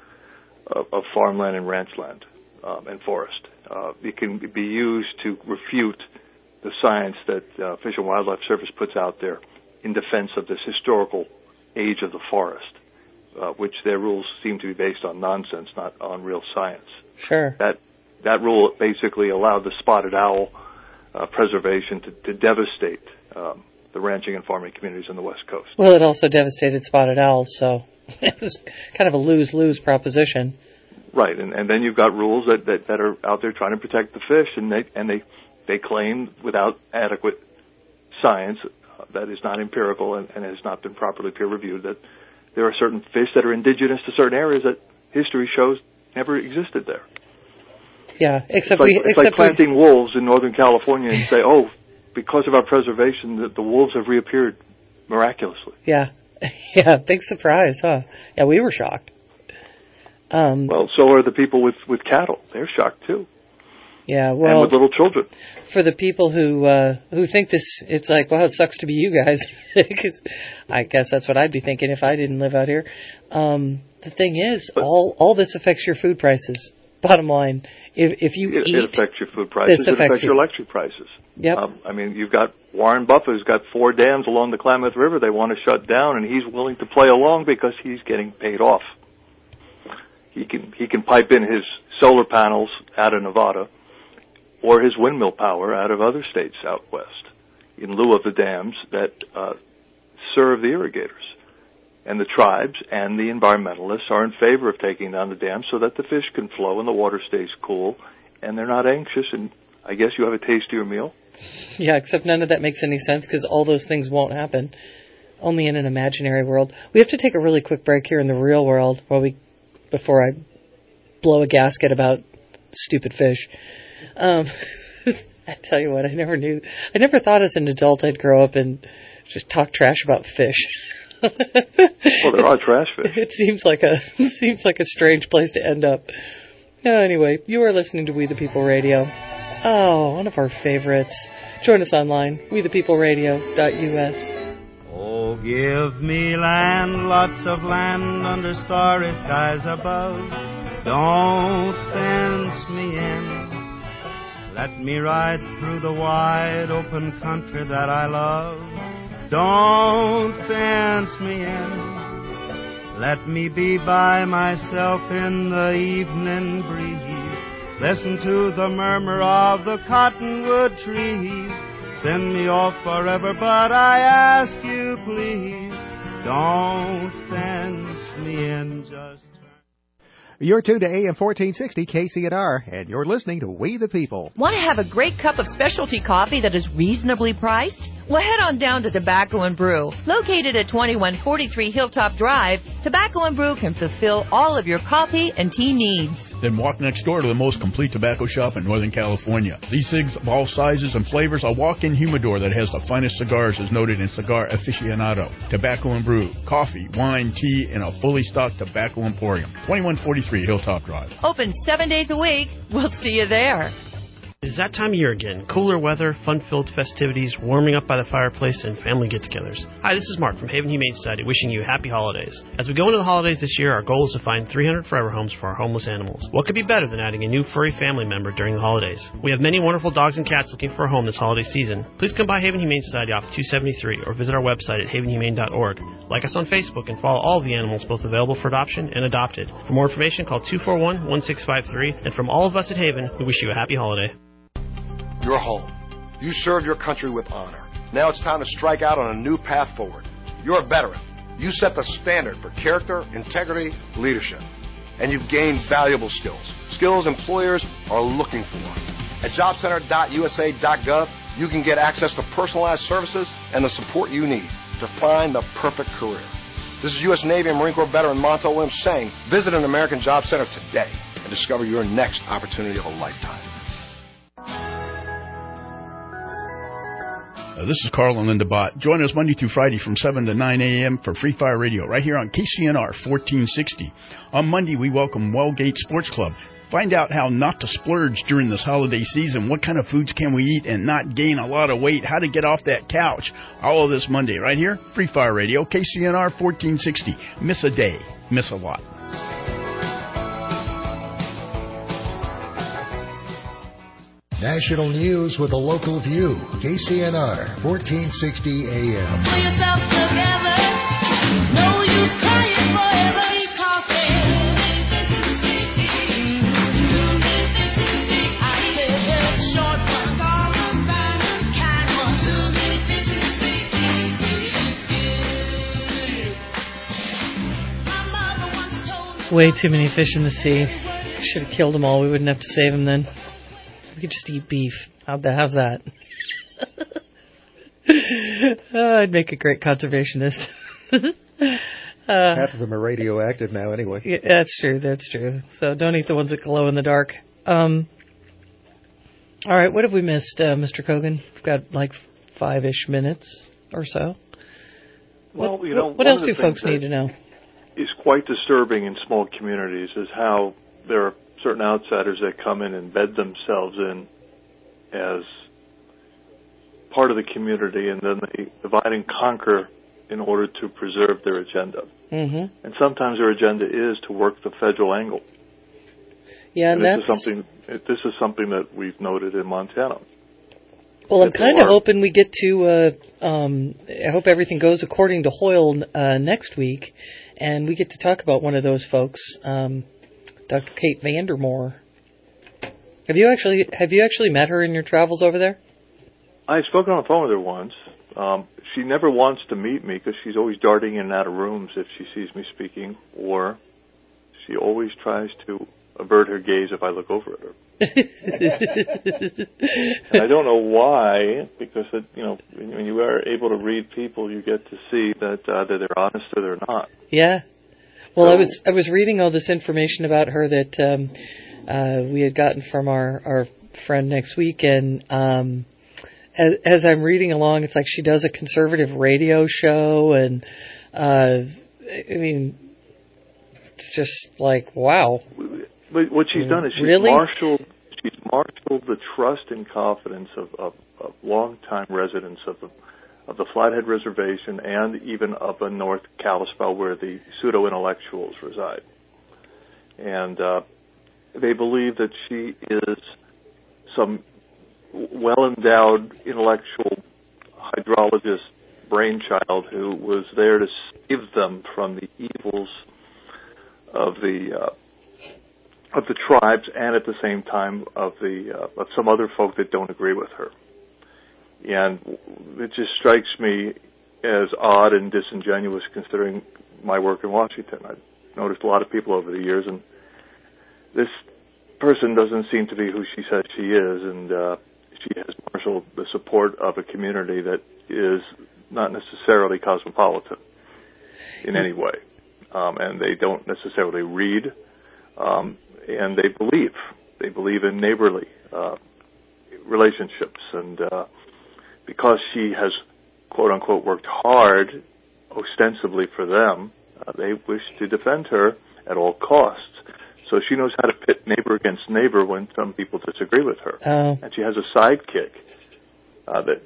of farmland and ranch land and forest. It can be used to refute the science that Fish and Wildlife Service puts out there in defense of this historical age of the forest, which their rules seem to be based on nonsense, not on real science. Sure. That rule basically allowed the spotted owl preservation to devastate the ranching and farming communities on the West Coast. Well, it also devastated spotted owls, so it was kind of a lose-lose proposition. Right, and then you've got rules that are out there trying to protect the fish, and they claim without adequate science that is not empirical and has not been properly peer-reviewed that there are certain fish that are indigenous to certain areas that history shows never existed there. Yeah, it's like planting wolves in Northern California and say, oh, because of our preservation, the wolves have reappeared miraculously. Yeah, big surprise, huh? Yeah, we were shocked. Well, so are the people with cattle. They're shocked too. Yeah, well, and with little children. For the people who think this, it's like, well, it sucks to be you guys. I guess that's what I'd be thinking if I didn't live out here. The thing is, all this affects your food prices. Bottom line, if you eat, it affects your food prices. It affects your electric prices. Yep. I mean, you've got Warren Buffett who's got 4 dams along the Klamath River they want to shut down, and he's willing to play along because he's getting paid off. He can pipe in his solar panels out of Nevada or his windmill power out of other states out west in lieu of the dams that serve the irrigators. And the tribes and the environmentalists are in favor of taking down the dams so that the fish can flow and the water stays cool and they're not anxious, and I guess you have a tastier meal. Yeah, except none of that makes any sense because all those things won't happen. Only in an imaginary world. We have to take a really quick break here in the real world before I blow a gasket about stupid fish. I tell you what, I never thought as an adult I'd grow up and just talk trash about fish. Well, there are trash fish. It seems like a strange place to end up. Anyway, you are listening to We the People Radio. Oh, one of our favorites. Join us online, wethepeopleradio.us. Oh, give me land, lots of land under starry skies above. Don't fence me in. Let me ride through the wide open country that I love. Don't fence me in. Let me be by myself in the evening breeze. Listen to the murmur of the cottonwood trees. send me off forever, but I ask you, please, don't fence me in, just... You're tuned to AM 1460 KCNR, and you're listening to We the People. Want to have a great cup of specialty coffee that is reasonably priced? Well, head on down to Tobacco & Brew. Located at 2143 Hilltop Drive, Tobacco & Brew can fulfill all of your coffee and tea needs. Then walk next door to the most complete tobacco shop in Northern California. These cigs of all sizes and flavors, a walk-in humidor that has the finest cigars as noted in Cigar Aficionado. Tobacco & Brew, coffee, wine, tea, and a fully stocked tobacco emporium. 2143 Hilltop Drive. Open 7 days a week. We'll see you there. It's that time of year again. Cooler weather, fun-filled festivities, warming up by the fireplace, and family get-togethers. Hi, this is Mark from Haven Humane Society wishing you happy holidays. As we go into the holidays this year, our goal is to find 300 forever homes for our homeless animals. What could be better than adding a new furry family member during the holidays? We have many wonderful dogs and cats looking for a home this holiday season. Please come by Haven Humane Society off 273 or visit our website at havenhumane.org. Like us on Facebook and follow all of the animals both available for adoption and adopted. For more information, call 241-1653. And from all of us at Haven, we wish you a happy holiday. Your home. You served your country with honor. Now it's time to strike out on a new path forward. You're a veteran. You set the standard for character, integrity, leadership. And you've gained valuable skills. Skills employers are looking for. At jobcenter.usa.gov, you can get access to personalized services and the support you need to find the perfect career. This is U.S. Navy and Marine Corps veteran Montel Williams saying, visit an American Job Center today and discover your next opportunity of a lifetime. This is Carl and Linda Bott. Join us Monday through Friday from 7 to 9 a.m. for Free Fire Radio right here on KCNR 1460. On Monday, we welcome Wellgate Sports Club. Find out how not to splurge during this holiday season, what kind of foods can we eat and not gain a lot of weight, how to get off that couch. All of this Monday right here, Free Fire Radio, KCNR 1460. Miss a day, miss a lot. National news with a local view. KCNR 1460 AM. Pull yourself together. No use crying forever. Way too many fish in the sea. Should have killed them all. We wouldn't have to save them then. We could just eat beef. How's that? I'd make a great conservationist. Half of them are radioactive now anyway. Yeah, that's true. So don't eat the ones that glow in the dark. All right, what have we missed, Mr. Kogan? We've got like 5-ish minutes or so. Well, what else do folks need to know? Is quite disturbing in small communities is how there are certain outsiders that come in and bed themselves in as part of the community, and then they divide and conquer in order to preserve their agenda. Mm-hmm. And sometimes their agenda is to work the federal angle. Yeah, and this is something that we've noted in Montana. Well, I'm kind of hoping we get to. I hope everything goes according to Hoyle next week, and we get to talk about one of those folks, Dr. Kate Vandermoor. Have you actually met her in your travels over there? I've spoken on the phone with her once. She never wants to meet me because she's always darting in and out of rooms if she sees me speaking, or she always tries to avert her gaze if I look over at her. And I don't know why, because when you are able to read people, you get to see that either they're honest or they're not. Yeah. Well, I was reading all this information about her that we had gotten from our friend next week, and as I'm reading along, it's like she does a conservative radio show, and I mean, it's just like, wow. But what she's done is she's marshaled the trust and confidence of longtime residents of the Flathead Reservation and even up in North Kalispell, where the pseudo-intellectuals reside. And they believe that she is some well-endowed intellectual hydrologist brainchild who was there to save them from the evils of the tribes, and at the same time of some other folk that don't agree with her. And it just strikes me as odd and disingenuous considering my work in Washington. I've noticed a lot of people over the years, and this person doesn't seem to be who she says she is, and she has marshaled the support of a community that is not necessarily cosmopolitan in any way. And they don't necessarily read, and they believe in neighborly relationships. And because she has, quote unquote, worked hard ostensibly for them, they wish to defend her at all costs. So she knows how to pit neighbor against neighbor when some people disagree with her. And she has a sidekick that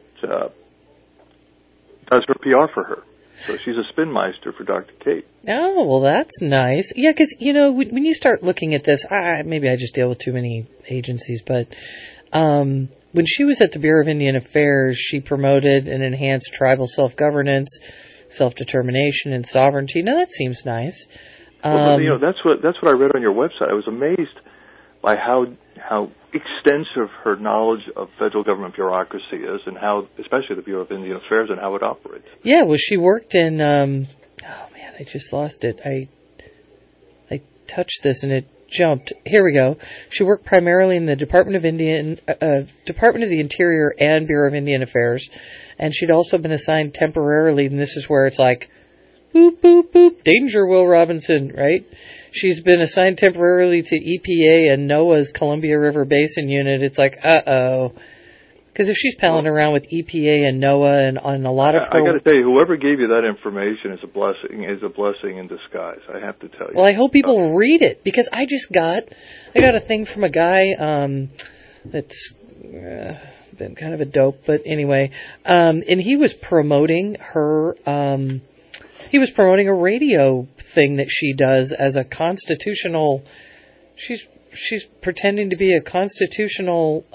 does her PR for her. So she's a spinmeister for Dr. Kate. Oh, well, that's nice. Yeah, because, when you start looking at this, maybe I just deal with too many agencies, but when she was at the Bureau of Indian Affairs, she promoted and enhanced tribal self-governance, self-determination, and sovereignty. Now, that seems nice. Well, that's what I read on your website. I was amazed by how extensive her knowledge of federal government bureaucracy is, and how, especially the Bureau of Indian Affairs, and how it operates. Yeah, well, she worked in. I just lost it. I touched this and it jumped. Here we go. She worked primarily in the Department of the Interior and Bureau of Indian Affairs, and she'd also been assigned temporarily. And this is where it's like, boop boop boop, danger, Will Robinson, right? She's been assigned temporarily to EPA and NOAA's Columbia River Basin Unit. It's like, uh-oh. Because if she's palling around with EPA and NOAA and on a lot of... I got to tell you, whoever gave you that information is a blessing in disguise, I have to tell you. Well, I hope people read it, because I got a thing from a guy that's been kind of a dope, but anyway. And he was promoting her... he was promoting a radio thing that she does as a constitutional... She's pretending to be a constitutional...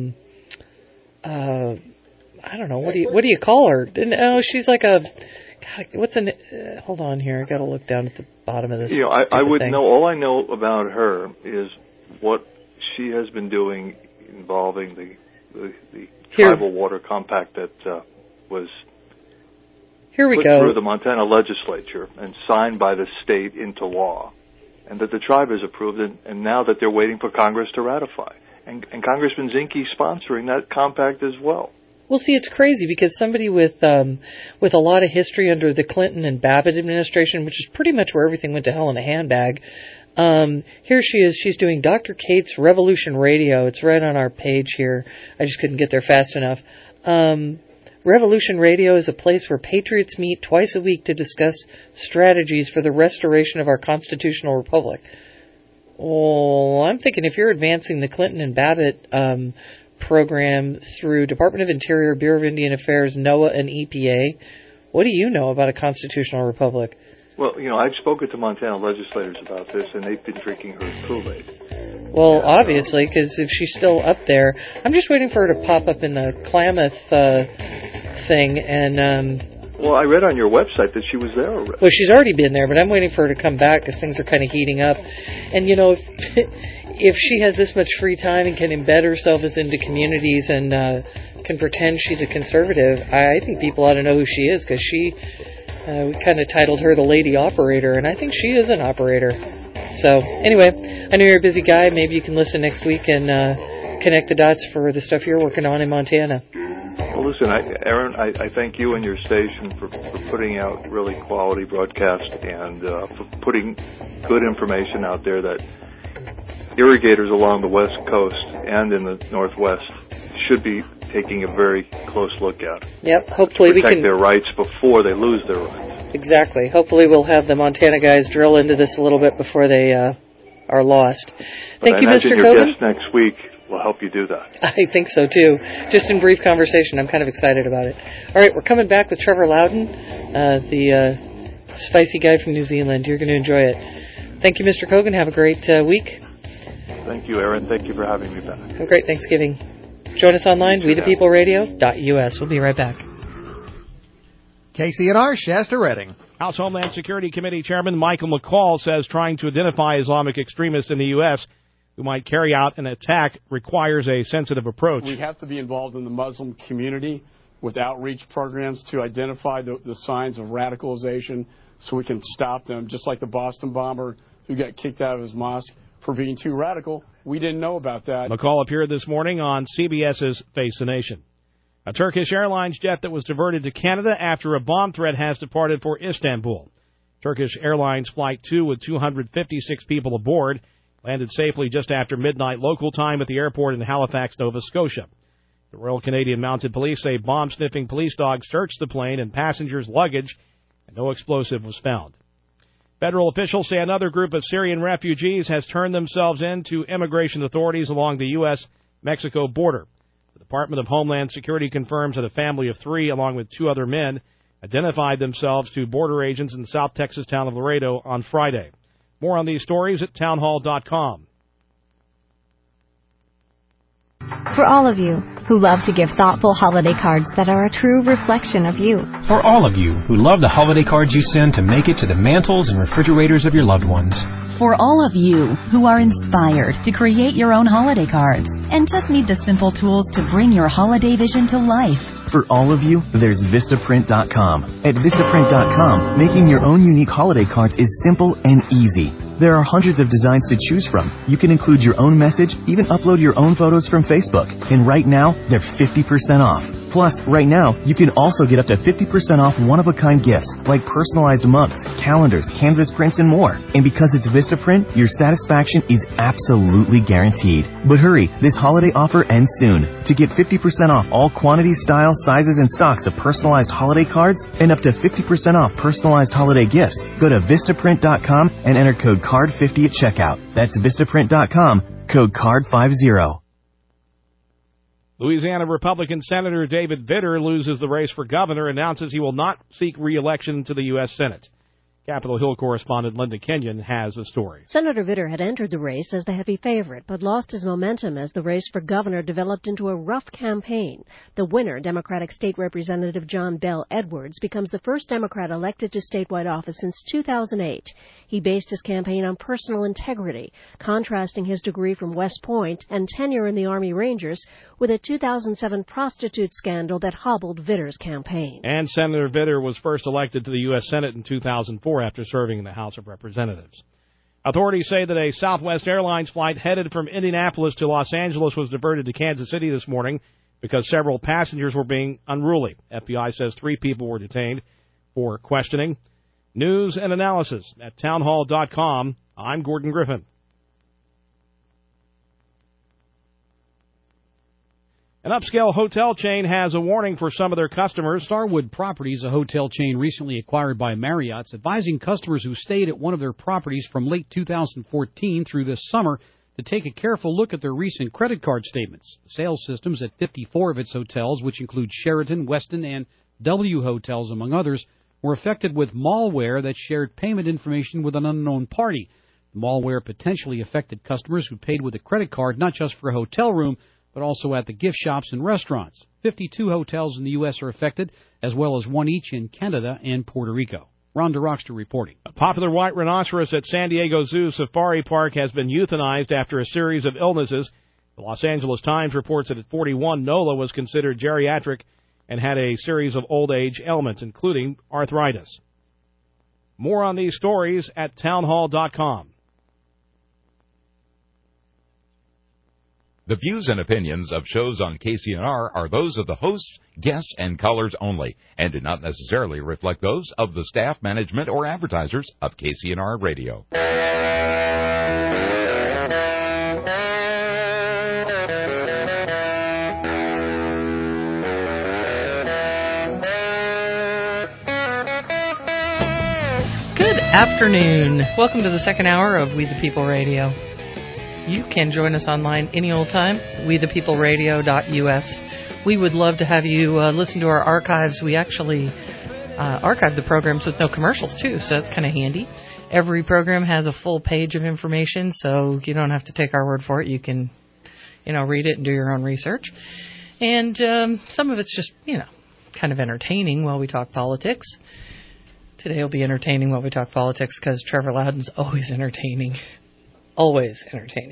I don't know. What do you call her? No, she's like a... God, hold on here. I got to look down at the bottom of this. I wouldn't know. All I know about her is what she has been doing involving the tribal water compact that was... Here we put go. Through the Montana legislature and signed by the state into law, and that the tribe has approved it, and now that they're waiting for Congress to ratify. And Congressman Zinke sponsoring that compact as well. Well, see, it's crazy because somebody with a lot of history under the Clinton and Babbitt administration, which is pretty much where everything went to hell in a handbag, here she is. She's doing Dr. Kate's Revolution Radio. It's right on our page here. I just couldn't get there fast enough. Revolution Radio is a place where patriots meet twice a week to discuss strategies for the restoration of our constitutional republic. Well, I'm thinking if you're advancing the Clinton and Babbitt program through Department of Interior, Bureau of Indian Affairs, NOAA, and EPA, what do you know about a constitutional republic? Well, I've spoken to Montana legislators about this, and they've been drinking her Kool-Aid. Well, obviously, because if she's still up there, I'm just waiting for her to pop up in the Klamath thing, and... Well, I read on your website that she was there already. Well, she's already been there, but I'm waiting for her to come back because things are kind of heating up. And, if she has this much free time and can embed herself as into communities and can pretend she's a conservative, I think people ought to know who she is, because we kind of titled her the Lady Operator, and I think she is an operator. So, anyway, I know you're a busy guy. Maybe you can listen next week and connect the dots for the stuff you're working on in Montana. Well, listen, Aaron, I thank you and your station for putting out really quality broadcast and for putting good information out there that irrigators along the West Coast and in the Northwest should be taking a very close look at. Yep, hopefully we can... protect their rights before they lose their rights. Exactly. Hopefully we'll have the Montana guys drill into this a little bit before they are lost. Thank you, Mr. Kogan. Your guest next week will help you do that. I think so, too. Just in brief conversation. I'm kind of excited about it. All right, we're coming back with Trevor Loudon, the spicy guy from New Zealand. You're going to enjoy it. Thank you, Mr. Kogan. Have a great week. Thank you, Aaron. Thank you for having me back. Have a great Thanksgiving. Join us online, wethepeopleradio.us. We'll be right back. KCNR, Shasta Redding. House Homeland Security Committee Chairman Michael McCall says trying to identify Islamic extremists in the U.S. who might carry out an attack requires a sensitive approach. We have to be involved in the Muslim community with outreach programs to identify the signs of radicalization so we can stop them, just like the Boston bomber who got kicked out of his mosque for being too radical. We didn't know about that. McCall appeared this morning on CBS's Face the Nation. A Turkish Airlines jet that was diverted to Canada after a bomb threat has departed for Istanbul. Turkish Airlines Flight 2 with 256 people aboard landed safely just after midnight local time at the airport in Halifax, Nova Scotia. The Royal Canadian Mounted Police say bomb-sniffing police dogs searched the plane and passengers' luggage, and no explosive was found. Federal officials say another group of Syrian refugees has turned themselves in to immigration authorities along the U.S.-Mexico border. The Department of Homeland Security confirms that a family of 3, along with 2 other men, identified themselves to border agents in the South Texas town of Laredo on Friday. More on these stories at townhall.com. For all of you who love to give thoughtful holiday cards that are a true reflection of you. For all of you who love the holiday cards you send to make it to the mantles and refrigerators of your loved ones. For all of you who are inspired to create your own holiday cards and just need the simple tools to bring your holiday vision to life. For all of you, there's Vistaprint.com. At Vistaprint.com, making your own unique holiday cards is simple and easy. There are hundreds of designs to choose from. You can include your own message, even upload your own photos from Facebook. And right now, they're 50% off. Plus, right now, you can also get up to 50% off one-of-a-kind gifts, like personalized mugs, calendars, canvas prints, and more. And because it's Vistaprint, your satisfaction is absolutely guaranteed. But hurry, this holiday offer ends soon. To get 50% off all quantities, styles, sizes, and stocks of personalized holiday cards, and up to 50% off personalized holiday gifts, go to Vistaprint.com and enter code CARD50 at checkout. That's Vistaprint.com, code CARD50. Louisiana Republican Senator David Vitter loses the race for governor, announces he will not seek re-election to the U.S. Senate. Capitol Hill correspondent Linda Kenyon has the story. Senator Vitter had entered the race as the heavy favorite, but lost his momentum as the race for governor developed into a rough campaign. The winner, Democratic State Representative John Bell Edwards, becomes the first Democrat elected to statewide office since 2008. He based his campaign on personal integrity, contrasting his degree from West Point and tenure in the Army Rangers with a 2007 prostitute scandal that hobbled Vitter's campaign. And Senator Vitter was first elected to the U.S. Senate in 2004 after serving in the House of Representatives. Authorities say that a Southwest Airlines flight headed from Indianapolis to Los Angeles was diverted to Kansas City this morning because several passengers were being unruly. FBI says 3 people were detained for questioning. News and analysis at townhall.com. I'm Gordon Griffin. An upscale hotel chain has a warning for some of their customers. Starwood Properties, a hotel chain recently acquired by Marriott, is advising customers who stayed at one of their properties from late 2014 through this summer to take a careful look at their recent credit card statements. The sales systems at 54 of its hotels, which include Sheraton, Westin, and W Hotels, among others, were affected with malware that shared payment information with an unknown party. The malware potentially affected customers who paid with a credit card not just for a hotel room, but also at the gift shops and restaurants. 52 hotels in the U.S. are affected, as well as 1 each in Canada and Puerto Rico. Rhonda Rockster reporting. A popular white rhinoceros at San Diego Zoo Safari Park has been euthanized after a series of illnesses. The Los Angeles Times reports that at 41, Nola was considered geriatric and had a series of old age ailments, including arthritis. More on these stories at townhall.com. The views and opinions of shows on KCNR are those of the hosts, guests, and callers only, and do not necessarily reflect those of the staff, management, or advertisers of KCNR Radio. Good afternoon. Welcome to the second hour of We the People Radio. You can join us online any old time, wethepeopleradio.us. We would love to have you listen to our archives. We actually archive the programs with no commercials, too, so that's kind of handy. Every program has a full page of information, so you don't have to take our word for it. You can, read it and do your own research. And some of it's just, kind of entertaining while we talk politics. Today will be entertaining while we talk politics because Trevor Loudon's always entertaining. Always entertaining.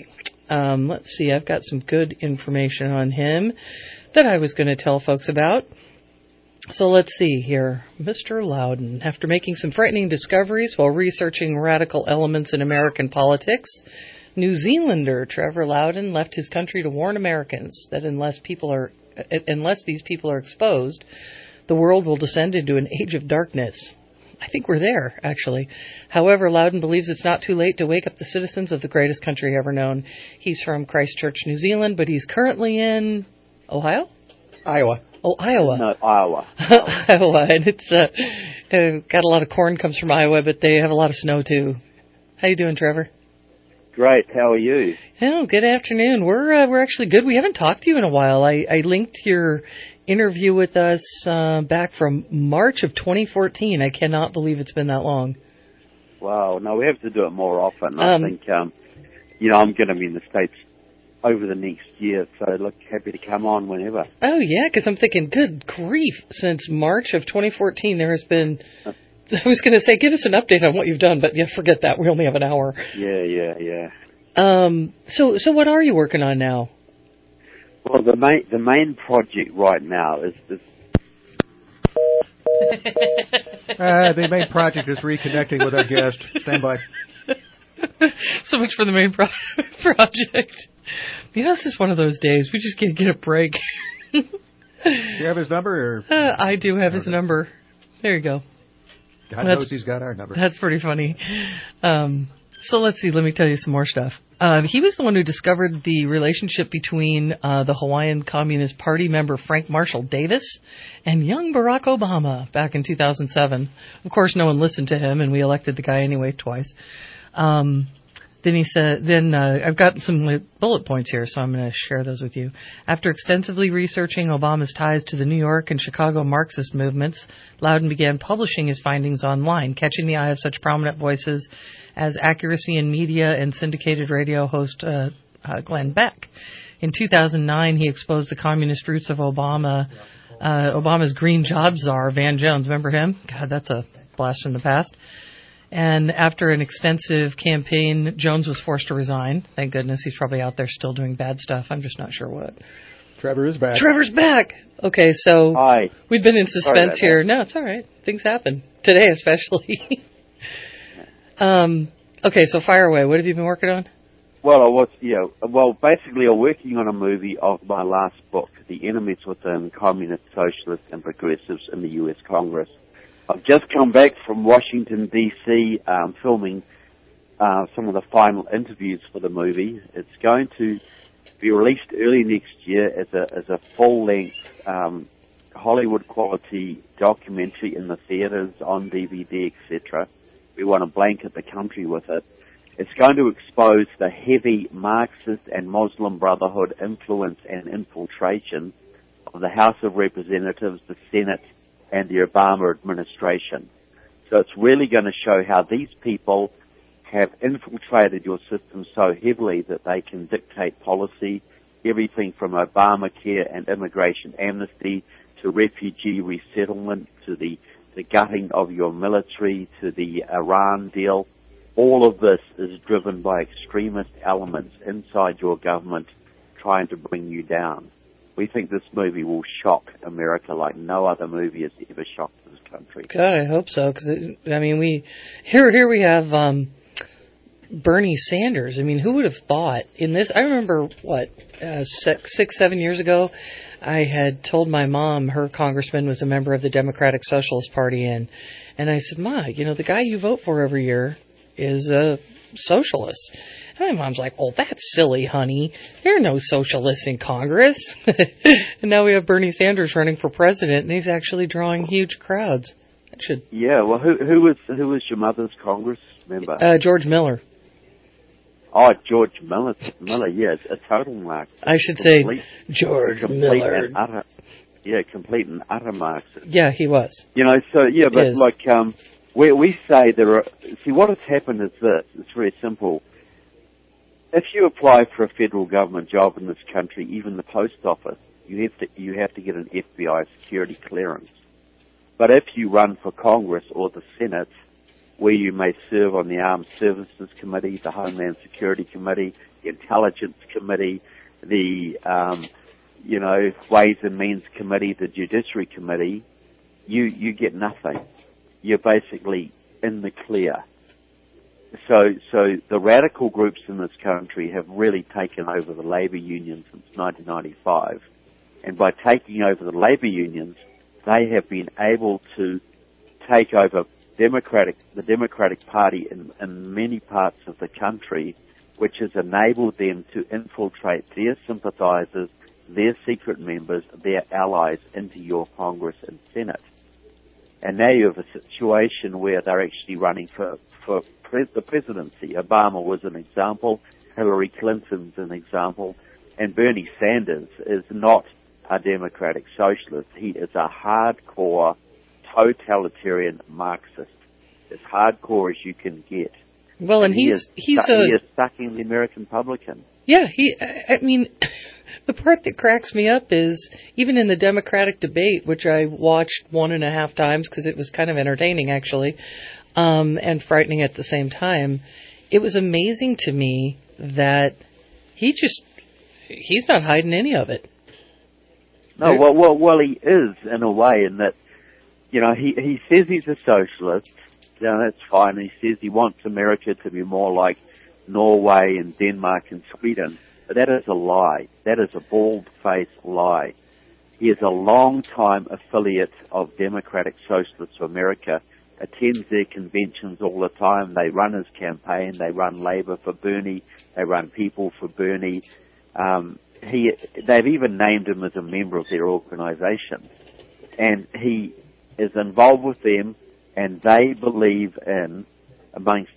Let's see, I've got some good information on him that I was going to tell folks about. So let's see here. Mr. Loudon, after making some frightening discoveries while researching radical elements in American politics, New Zealander Trevor Loudon left his country to warn Americans that unless these people are exposed, the world will descend into an age of darkness. I think we're there, actually. However, Loudon believes it's not too late to wake up the citizens of the greatest country ever known. He's from Christchurch, New Zealand, but he's currently in Ohio? Iowa. Oh, Iowa. No, Iowa. Iowa, and it's got a lot of corn comes from Iowa, but they have a lot of snow too. How you doing, Trevor? Great. How are you? Oh, good afternoon. We're actually good. We haven't talked to you in a while. I linked your interview with us back from March of 2014. I cannot believe it's been that long. Wow. No, we have to do it more often. I think, I'm going to be in the States over the next year, so look, happy to come on whenever. Oh, yeah, because I'm thinking, good grief, since March of 2014 there has been, I was going to say, give us an update on what you've done, but yeah, forget that, we only have an hour. Yeah. So what are you working on now? Well, the main project right now is this. The main project is reconnecting with our guest. Stand by. So much for the main project. This is one of those days. We just can't get a break. Do you have his number? Or? I do have his number. There you go. God knows he's got our number. That's pretty funny. So let's see. Let me tell you some more stuff. He was the one who discovered the relationship between the Hawaiian Communist Party member Frank Marshall Davis and young Barack Obama back in 2007. Of course, no one listened to him, and we elected the guy anyway twice. Then he said, I've got some bullet points here, so I'm going to share those with you. After extensively researching Obama's ties to the New York and Chicago Marxist movements, Loudon began publishing his findings online, catching the eye of such prominent voices as Accuracy in Media and syndicated radio host Glenn Beck. In 2009, he exposed the communist roots of Obama's green job czar, Van Jones. Remember him? God, that's a blast from the past. And after an extensive campaign, Jones was forced to resign. Thank goodness. He's probably out there still doing bad stuff. I'm just not sure what. Trevor is back. Trevor's back. Okay, so Hi. We've been in suspense here. No, it's all right. Things happen. Today especially. Okay, so fire away. What have you been working on? Well, basically I'm working on a movie of my last book, The Enemies Within, Communist, Socialists, and Progressives in the U.S. Congress. I've just come back from Washington, D.C., filming some of the final interviews for the movie. It's going to be released early next year as a full-length Hollywood-quality documentary in the theaters, on DVD, etc. We want to blanket the country with it. It's going to expose the heavy Marxist and Muslim Brotherhood influence and infiltration of the House of Representatives, the Senate, and the Obama administration. So it's really going to show how these people have infiltrated your system so heavily that they can dictate policy, everything from Obamacare and immigration amnesty to refugee resettlement to the gutting of your military to the Iran deal. All of this is driven by extremist elements inside your government trying to bring you down. We think this movie will shock America like no other movie has ever shocked this country. God, I hope so, because we we have Bernie Sanders. I mean, who would have thought in this? I remember 6-7 years ago, I had told my mom her congressman was a member of the Democratic Socialist Party, and I said, Ma, the guy you vote for every year is a socialist. And my mom's like, oh, that's silly, honey. There are no socialists in Congress. And now we have Bernie Sanders running for president, and he's actually drawing huge crowds. That should. Yeah, well, who was your mother's Congress member? George Miller. Oh, George Miller, yes, a total Marxist. I should say George Miller. Complete and utter Marxist. Yeah, he was. We say what has happened is this. It's very simple. If you apply for a federal government job in this country, even the post office, you have to get an FBI security clearance. But if you run for Congress or the Senate, where you may serve on the Armed Services Committee, the Homeland Security Committee, the Intelligence Committee, the Ways and Means Committee, the Judiciary Committee, you get nothing. You're basically in the clear. So the radical groups in this country have really taken over the labour unions since 1995. And by taking over the labour unions, they have been able to take over the Democratic Party in many parts of the country, which has enabled them to infiltrate their sympathisers, their secret members, their allies into your Congress and Senate. And now you have a situation where they're actually running for the presidency. Obama was an example, Hillary Clinton's an example, and Bernie Sanders is not a democratic socialist. He is a hardcore totalitarian Marxist, as hardcore as you can get. Well, and he is sucking the American publican. Yeah, the part that cracks me up is, even in the Democratic debate, which I watched 1.5 times because it was kind of entertaining, actually, and frightening at the same time, it was amazing to me that he's not hiding any of it. No, well, he is, in a way, in that, he says he's a socialist. That's fine. He says he wants America to be more like Norway and Denmark and Sweden. But that is a lie. That is a bald-faced lie. He is a long-time affiliate of Democratic Socialists of America, attends their conventions all the time. They run his campaign. They run Labour for Bernie. They run People for Bernie. They've even named him as a member of their organization. And he is involved with them, and they believe in, amongst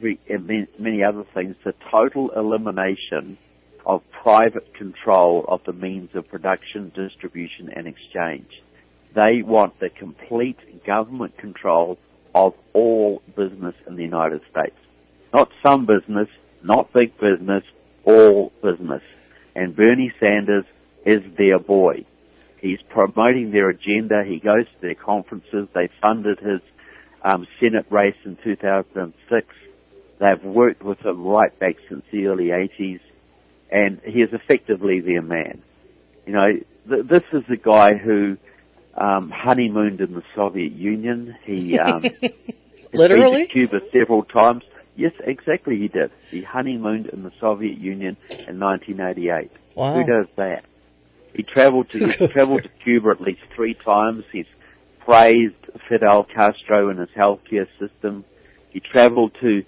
many other things, the total elimination of private control of the means of production, distribution, and exchange. They want the complete government control of all business in the United States. Not some business, not big business, all business. And Bernie Sanders is their boy. He's promoting their agenda. He goes to their conferences. They funded his Senate race in 2006. They've worked with him right back since the early 80s. And he is effectively their man. This is a guy who honeymooned in the Soviet Union. He literally been to Cuba several times. Yes, exactly, he did. He honeymooned in the Soviet Union in 1988. Wow. Who does that? He traveled to Cuba at least 3 times. He's praised Fidel Castro and his healthcare system. He traveled to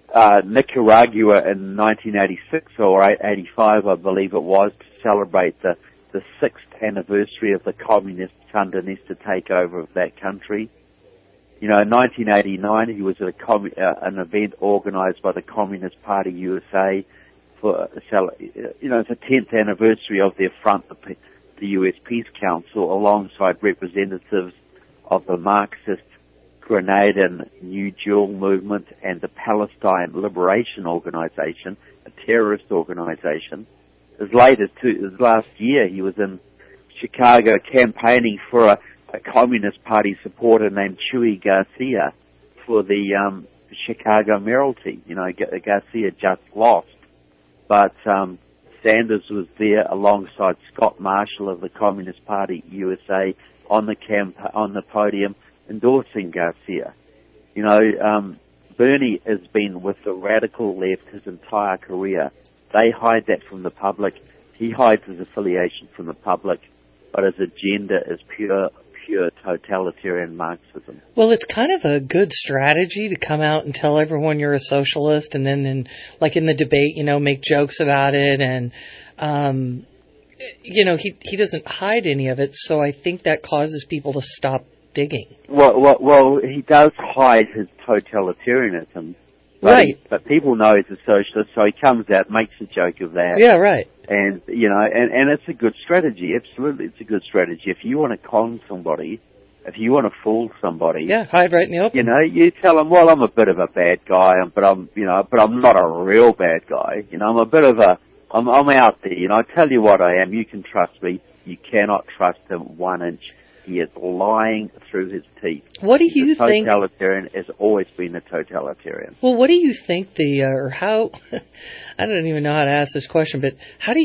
Nicaragua in 1986 or 85, I believe it was, to celebrate the 6th anniversary of the communist Sandinista takeover of that country. In 1989, he was at an event organized by the Communist Party USA for, it's the 10th anniversary of their front, the U.S. Peace Council, alongside representatives of the Marxist Grenadian New Deal movement and the Palestine Liberation Organization, a terrorist organization. As late as last year, he was in Chicago campaigning for a Communist Party supporter named Chuy Garcia for the Chicago mayoralty. Garcia just lost, but Sanders was there alongside Scott Marshall of the Communist Party USA on the podium endorsing Garcia. Bernie has been with the radical left his entire career. They hide that from the public. He hides his affiliation from the public, but his agenda is pure totalitarian Marxism. Well, it's kind of a good strategy to come out and tell everyone you're a socialist, and then in the debate, make jokes about it, and he doesn't hide any of it. So I think that causes people to stop digging. Well, he does hide his totalitarianism. Right. But people know he's a socialist, so he comes out, makes a joke of that. Yeah, right. And, and it's a good strategy. Absolutely, it's a good strategy. If you want to con somebody, if you want to fool somebody. Yeah, hide right in the open. You tell them, well, I'm a bit of a bad guy, but I'm not a real bad guy. I'm a bit of I'm out there. I tell you what I am. You can trust me. You cannot trust him 1 inch. He is lying through his teeth. What do you think? Totalitarian has always been a totalitarian. Well, what do you think or how? I don't even know how to ask this question, but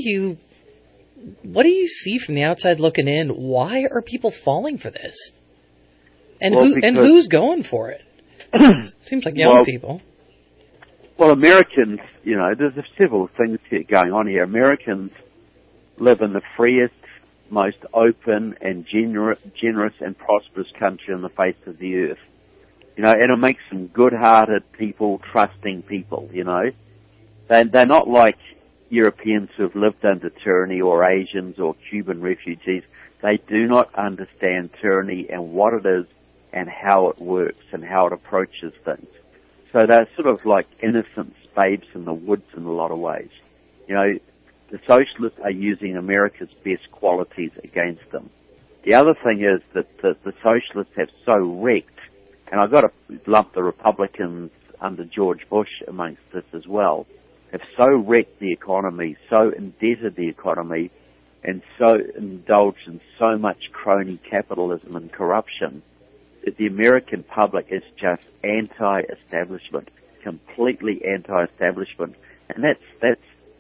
what do you see from the outside looking in? Why are people falling for this? And who's going for it? Seems like young people. Well, Americans, there's several things here going on here. Americans live in the freest, most open and generous and prosperous country on the face of the earth. And it makes them good-hearted people, trusting people, They're not like Europeans who have lived under tyranny or Asians or Cuban refugees. They do not understand tyranny and what it is and how it works and how it approaches things. So they're sort of like innocent babes in the woods in a lot of ways. The socialists are using America's best qualities against them. The other thing is that the socialists have so wrecked, and I've got to lump the Republicans under George Bush amongst this as well, have so wrecked the economy, so indebted the economy, and so indulged in so much crony capitalism and corruption that the American public is just anti-establishment, completely anti-establishment, and that's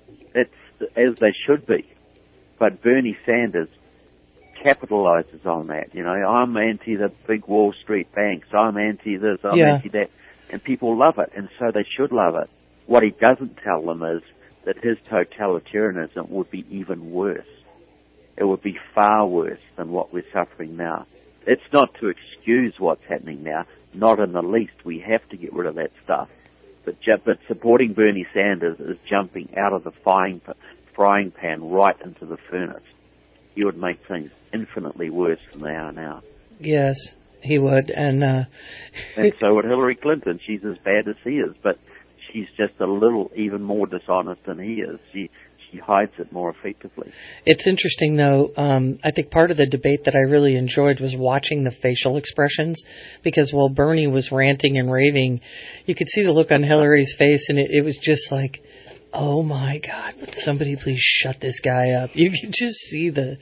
as they should be. But Bernie Sanders capitalizes on that. I'm anti the big Wall Street banks. I'm anti this. I'm anti that, and people love it, and so they should love it. What he doesn't tell them is that his totalitarianism would be even worse. It would be far worse than what we're suffering now. It's not to excuse what's happening now, not in the least. We have to get rid of that stuff. But supporting Bernie Sanders is jumping out of the frying pan right into the furnace. He would make things infinitely worse than they are now. Yes, he would. And so would Hillary Clinton. She's as bad as he is, but she's just a little even more dishonest than he is. She hides it more effectively. It's interesting, though. I think part of the debate that I really enjoyed was watching the facial expressions, because while Bernie was ranting and raving, you could see the look on Hillary's face, and it was just like, oh my God, would somebody please shut this guy up? You could just see and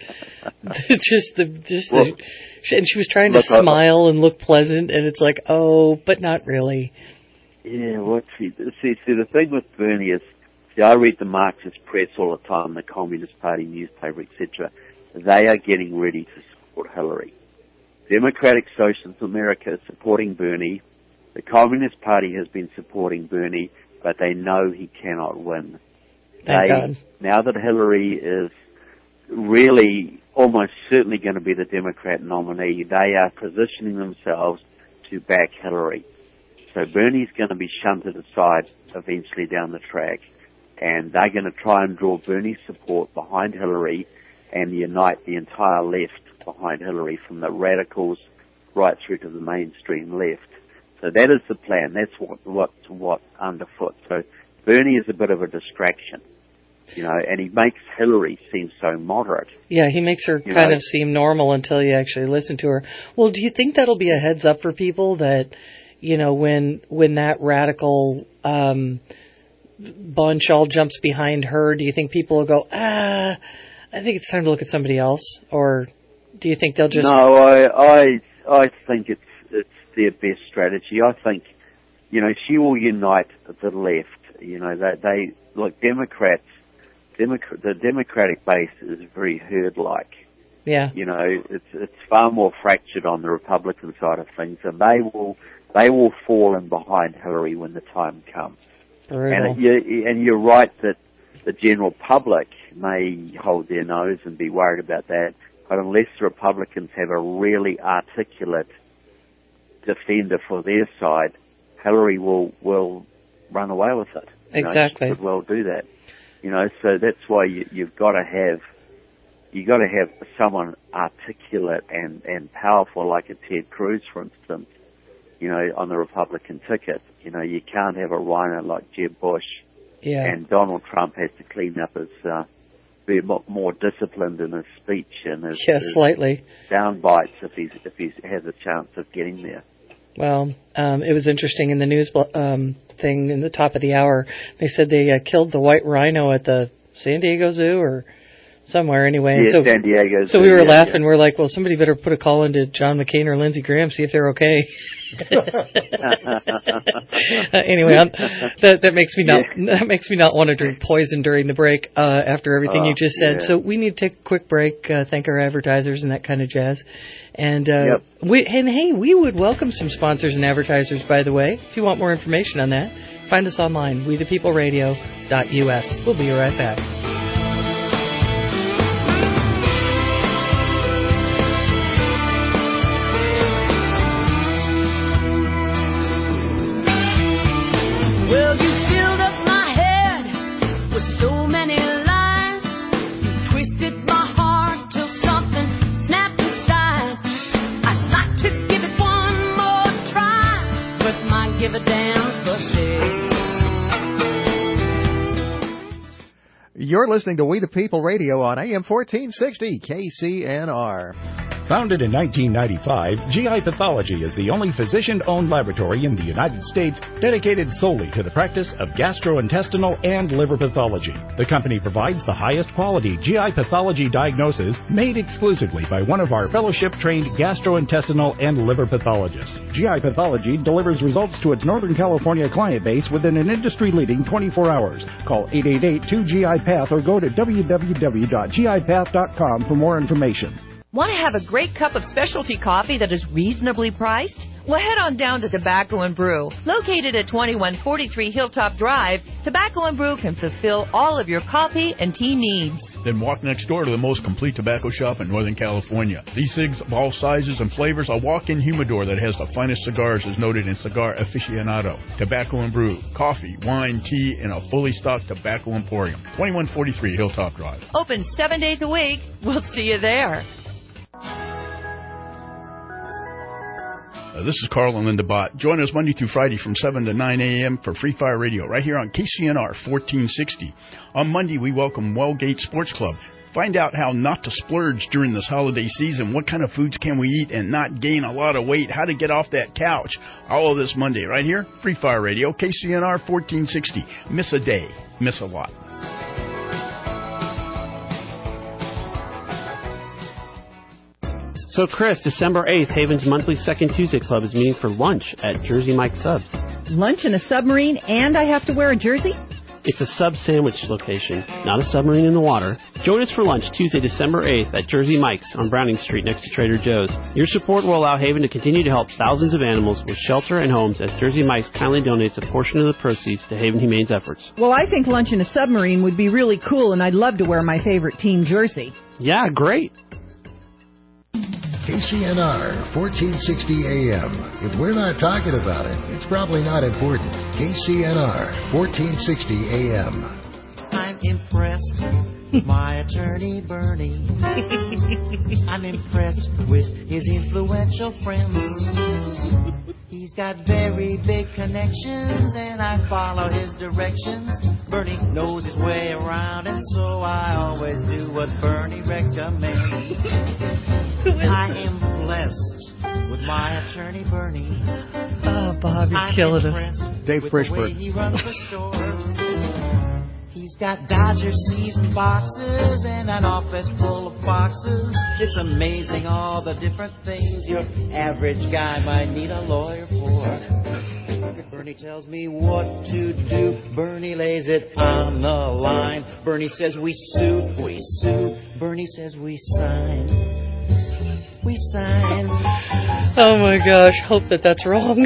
she was trying to smile and look pleasant, and it's like, oh, but not really. Yeah, see, the thing with Bernie is, I read the Marxist press all the time, the Communist Party newspaper, etc. They are getting ready to support Hillary. Democratic Socialists of America is supporting Bernie. The Communist Party has been supporting Bernie, but they know he cannot win. Thank God. Now that Hillary is really almost certainly going to be the Democrat nominee, they are positioning themselves to back Hillary. So Bernie's going to be shunted aside eventually down the track, and they're going to try and draw Bernie's support behind Hillary and unite the entire left behind Hillary, from the radicals right through to the mainstream left. So that is the plan. That's what's underfoot. So Bernie is a bit of a distraction, and he makes Hillary seem so moderate. Yeah, he makes her kind of seem normal until you actually listen to her. Well, do you think that'll be a heads up for people that, when that radical bunch all jumps behind her, do you think people will go, I think it's time to look at somebody else? Or do you think they'll just... No, I think it's their best strategy. I think, she will unite the left. They like Democrats. The Democratic base is very herd-like. Yeah. It's far more fractured on the Republican side of things, and they will fall in behind Hillary when the time comes. And you're right that the general public may hold their nose and be worried about that, but unless the Republicans have a really articulate defender for their side, Hillary will run away with it. Exactly. She could well do that. So that's why you've got to have someone articulate and powerful, like a Ted Cruz, for instance, on the Republican ticket. You can't have a rhino like Jeb Bush. Yeah. And Donald Trump has to clean up his, be more disciplined in his speech and his slightly sound bites if he has a chance of getting there. Well, it was interesting in the news thing in the top of the hour. They said they killed the white rhino at the San Diego Zoo or somewhere anyway. Yeah, so, San Diego. So we were laughing. We're like, well, somebody better put a call into John McCain or Lindsey Graham, see if they're okay. Anyway, that makes me not want to drink poison during the break after everything you just said. Yeah. So we need to take a quick break, thank our advertisers and that kind of jazz. And we would welcome some sponsors and advertisers, by the way. If you want more information on that, find us online, wethepeopleradio.us. We'll be right back. Well, you filled up my head with so many lines. You twisted my heart till something snapped inside. I'd like to give it one more try, but my give a damn's busted. You're listening to We the People Radio on AM 1460 KCNR. Founded in 1995, GI Pathology is the only physician-owned laboratory in the United States dedicated solely to the practice of gastrointestinal and liver pathology. The company provides the highest quality GI pathology diagnosis made exclusively by one of our fellowship-trained gastrointestinal and liver pathologists. GI Pathology delivers results to its Northern California client base within an industry-leading 24 hours. Call 888-2GI-PATH or go to www.gipath.com for more information. Want to have a great cup of specialty coffee that is reasonably priced? Well, head on down to Tobacco & Brew. Located at 2143 Hilltop Drive, Tobacco & Brew can fulfill all of your coffee and tea needs. Then walk next door to the most complete tobacco shop in Northern California. These cigs of all sizes and flavors, a walk-in humidor that has the finest cigars is noted in Cigar Aficionado. Tobacco & Brew, coffee, wine, tea, and a fully stocked tobacco emporium. 2143 Hilltop Drive. Open 7 days a week. We'll see you there. This is Carl and Linda Bott. Join us Monday through Friday from 7 to 9 a.m. for Free Fire Radio right here on KCNR 1460. On Monday, we welcome Wellgate Sports Club. Find out how not to splurge during this holiday season, what kind of foods can we eat and not gain a lot of weight, how to get off that couch. All of this Monday right here, Free Fire Radio, KCNR 1460. Miss a day, miss a lot. So, Chris, December 8th, Haven's monthly Second Tuesday Club is meeting for lunch at Jersey Mike's Subs. Lunch in a submarine and I have to wear a jersey? It's a sub sandwich location, not a submarine in the water. Join us for lunch Tuesday, December 8th at Jersey Mike's on Browning Street next to Trader Joe's. Your support will allow Haven to continue to help thousands of animals with shelter and homes as Jersey Mike's kindly donates a portion of the proceeds to Haven Humane's efforts. Well, I think lunch in a submarine would be really cool, and I'd love to wear my favorite team jersey. Yeah, great. KCNR 1460 AM. If we're not talking about it, it's probably not important. KCNR 1460 AM. I'm impressed with my attorney Bernie. I'm impressed with his influential friends. He's got very big connections and I follow his directions. Bernie knows his way around and so I always do what Bernie recommends. I am blessed with my attorney Bernie. Oh, Bob, you're killing it. Dave Frischberg. He runs the store. He's got Dodger season boxes and an office full of boxes. It's amazing all the different things your average guy might need a lawyer for. Bernie tells me what to do. Bernie lays it on the line. Bernie says we sue, we sue. Bernie says we sign. We sign. Oh my gosh, hope that's wrong.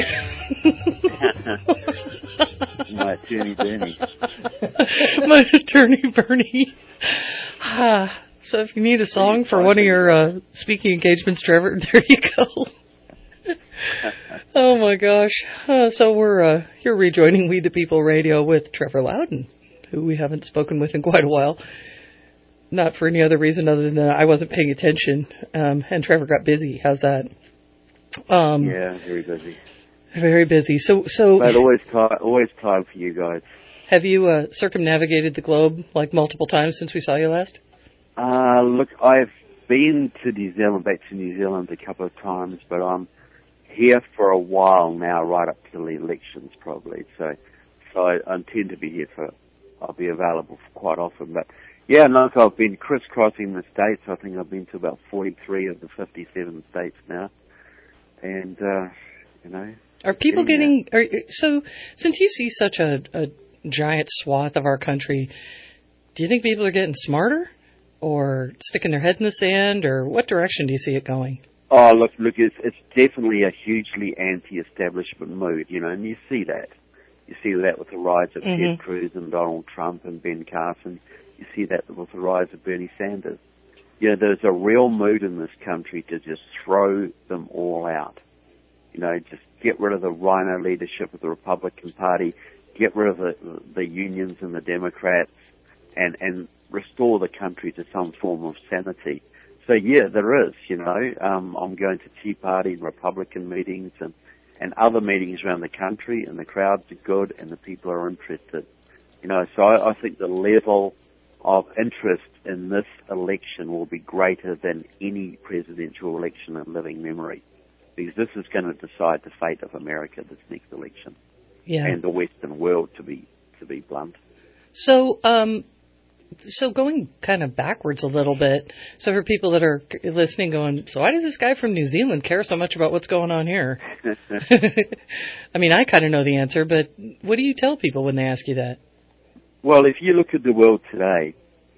My attorney Bernie. My attorney Bernie. So if you need a song for one of your speaking engagements, Trevor, there you go. Oh my gosh. So you're rejoining We the People Radio with Trevor Loudon, who we haven't spoken with in quite a while. Not for any other reason other than I wasn't paying attention, and Trevor got busy. How's that? Yeah, very busy. Very busy. So. But always time for you guys. Have you circumnavigated the globe like multiple times since we saw you last? Look, I've been to New Zealand, back to New Zealand a couple of times, but I'm here for a while now, right up till the elections probably. So I intend to be here I'll be available for quite often. But Yeah, look, I've been crisscrossing the states. I think I've been to about 43 of the 57 states now. And, Are people so since you see such a giant swath of our country, do you think people are getting smarter or sticking their head in the sand, or what direction do you see it going? Oh, look, it's definitely a hugely anti-establishment mood, and you see that. You see that with the rise of Ted Cruz and Donald Trump and Ben Carson. You see that with the rise of Bernie Sanders. There's a real mood in this country to just throw them all out. Just get rid of the rhino leadership of the Republican Party, get rid of the unions and the Democrats, and restore the country to some form of sanity. So yeah, there is, I'm going to Tea Party and Republican meetings and other meetings around the country, and the crowds are good and the people are interested. So I think the level of interest in this election will be greater than any presidential election in living memory, because this is going to decide the fate of America this next election, and the Western world, to be blunt. So, so going kind of backwards a little bit, so for people that are listening going, so why does this guy from New Zealand care so much about what's going on here? I mean, I kind of know the answer, but what do you tell people when they ask you that? Well, if you look at the world today,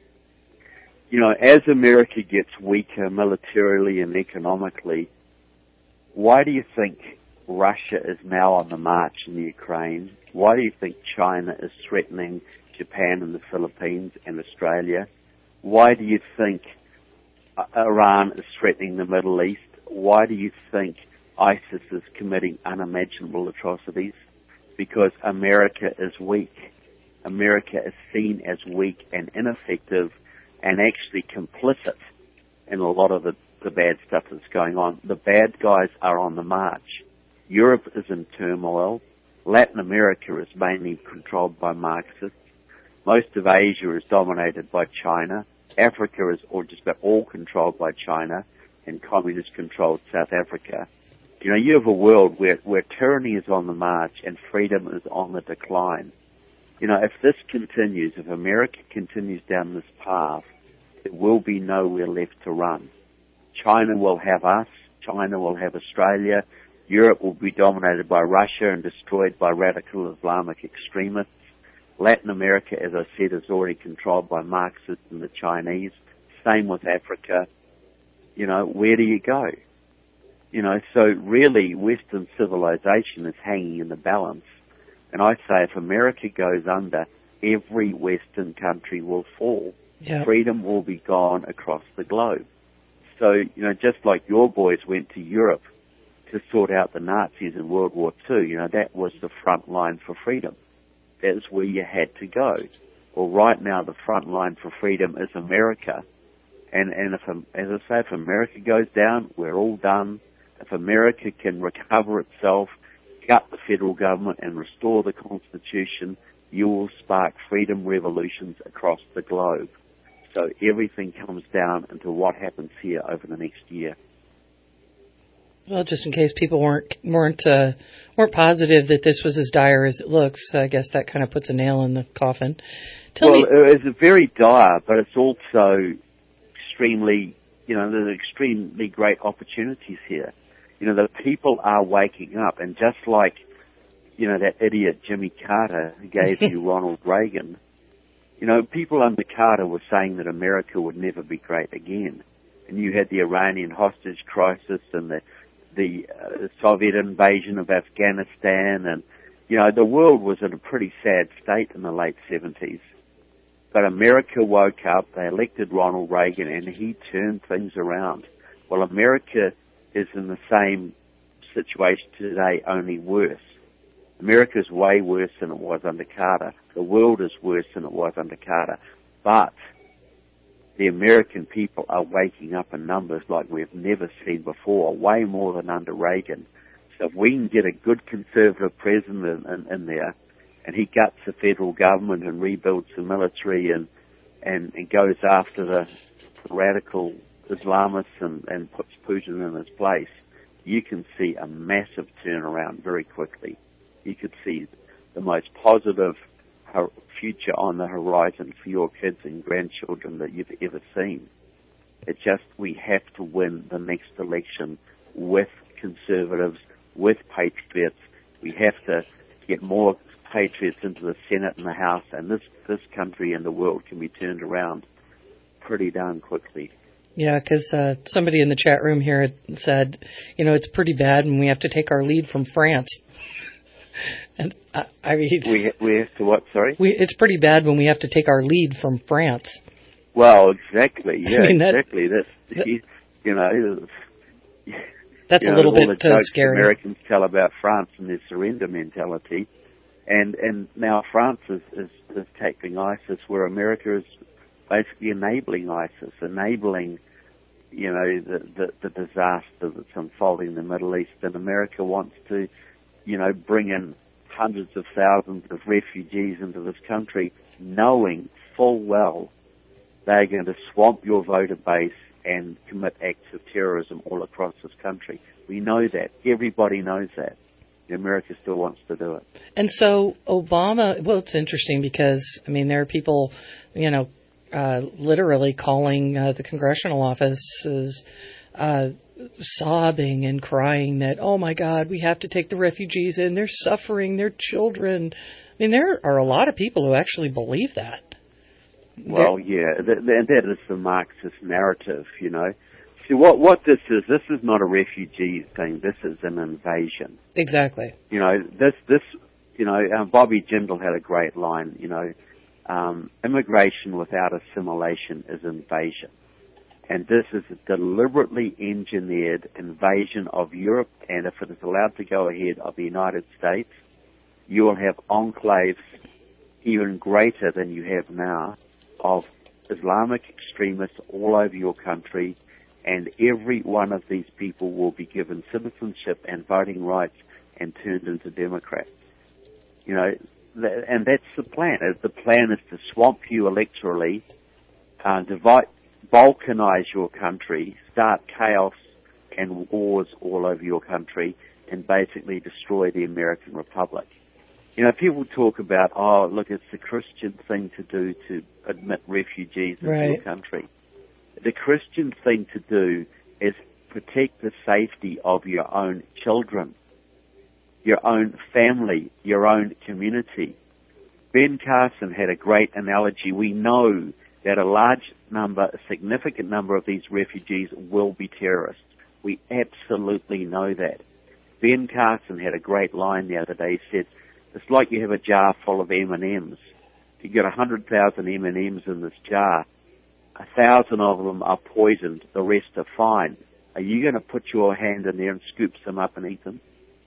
as America gets weaker militarily and economically, why do you think Russia is now on the march in the Ukraine? Why do you think China is threatening Japan and the Philippines and Australia? Why do you think Iran is threatening the Middle East? Why do you think ISIS is committing unimaginable atrocities? Because America is weak. America is seen as weak and ineffective and actually complicit in a lot of the bad stuff that's going on. The bad guys are on the march. Europe is in turmoil. Latin America is mainly controlled by Marxists. Most of Asia is dominated by China. Africa is just about all controlled by China, and communist-controlled South Africa. You have a world where tyranny is on the march and freedom is on the decline. If this continues, if America continues down this path, there will be nowhere left to run. China will have us. China will have Australia. Europe will be dominated by Russia and destroyed by radical Islamic extremists. Latin America, as I said, is already controlled by Marxists and the Chinese. Same with Africa. Where do you go? So really Western civilization is hanging in the balance. And I say if America goes under, every Western country will fall. Yep. Freedom will be gone across the globe. So, just like your boys went to Europe to sort out the Nazis in World War II, that was the front line for freedom. That is where you had to go. Well, right now the front line for freedom is America. And if America goes down, we're all done. If America can recover itself, gut the federal government and restore the Constitution, you will spark freedom revolutions across the globe. So everything comes down into what happens here over the next year. Well, just in case people weren't positive that this was as dire as it looks, I guess that kind of puts a nail in the coffin. Tell me, it's very dire, but it's also extremely, there's extremely great opportunities here. The people are waking up, and just like, that idiot Jimmy Carter who gave you Ronald Reagan, people under Carter were saying that America would never be great again. And you had the Iranian hostage crisis and the Soviet invasion of Afghanistan, and, the world was in a pretty sad state in the late 70s. But America woke up, they elected Ronald Reagan, and he turned things around. Well, America is in the same situation today, only worse. America's way worse than it was under Carter. The world is worse than it was under Carter. But the American people are waking up in numbers like we've never seen before, way more than under Reagan. So if we can get a good conservative president in there, and he guts the federal government and rebuilds the military and goes after the radical Islamists and puts Putin in his place, you can see a massive turnaround very quickly. You could see the most positive future on the horizon for your kids and grandchildren that you've ever seen. It's just we have to win the next election with conservatives, with patriots. We have to get more patriots into the Senate and the House, and this country and the world can be turned around pretty darn quickly. Yeah, because somebody in the chat room here had said, it's pretty bad when we have to take our lead from France. And I mean, we have to what? Sorry. It's pretty bad when we have to take our lead from France. Well, exactly. Yeah, I mean, exactly. That's a little bit scary. Americans tell about France and their surrender mentality, and now France is tackling ISIS, where America is basically enabling ISIS, enabling the disaster that's unfolding in the Middle East, and America wants to bring in hundreds of thousands of refugees into this country, knowing full well they're going to swamp your voter base and commit acts of terrorism all across this country. We know that. Everybody knows that. America still wants to do it. And so Obama, well, it's interesting because, there are people, literally calling the congressional offices sobbing and crying that, oh, my God, we have to take the refugees in. They're suffering. They're children. There are a lot of people who actually believe that. Well, yeah, that is the Marxist narrative, See, what this is not a refugee thing. This is an invasion. Exactly. Bobby Jindal had a great line, immigration without assimilation is invasion. And this is a deliberately engineered invasion of Europe, and if it is allowed to go ahead, of the United States, you will have enclaves even greater than you have now of Islamic extremists all over your country, and every one of these people will be given citizenship and voting rights and turned into Democrats. And that's the plan. The plan is to swamp you electorally, balkanize your country, start chaos and wars all over your country, and basically destroy the American Republic. People talk about, it's the Christian thing to do to admit refugees into your country. The Christian thing to do is protect the safety of your own children, your own family, your own community. Ben Carson had a great analogy. We know that a significant number of these refugees will be terrorists. We absolutely know that. Ben Carson had a great line the other day. He said, it's like you have a jar full of M&Ms. You get 100,000 M&Ms in this jar. 1,000 of them are poisoned. The rest are fine. Are you going to put your hand in there and scoop some up and eat them?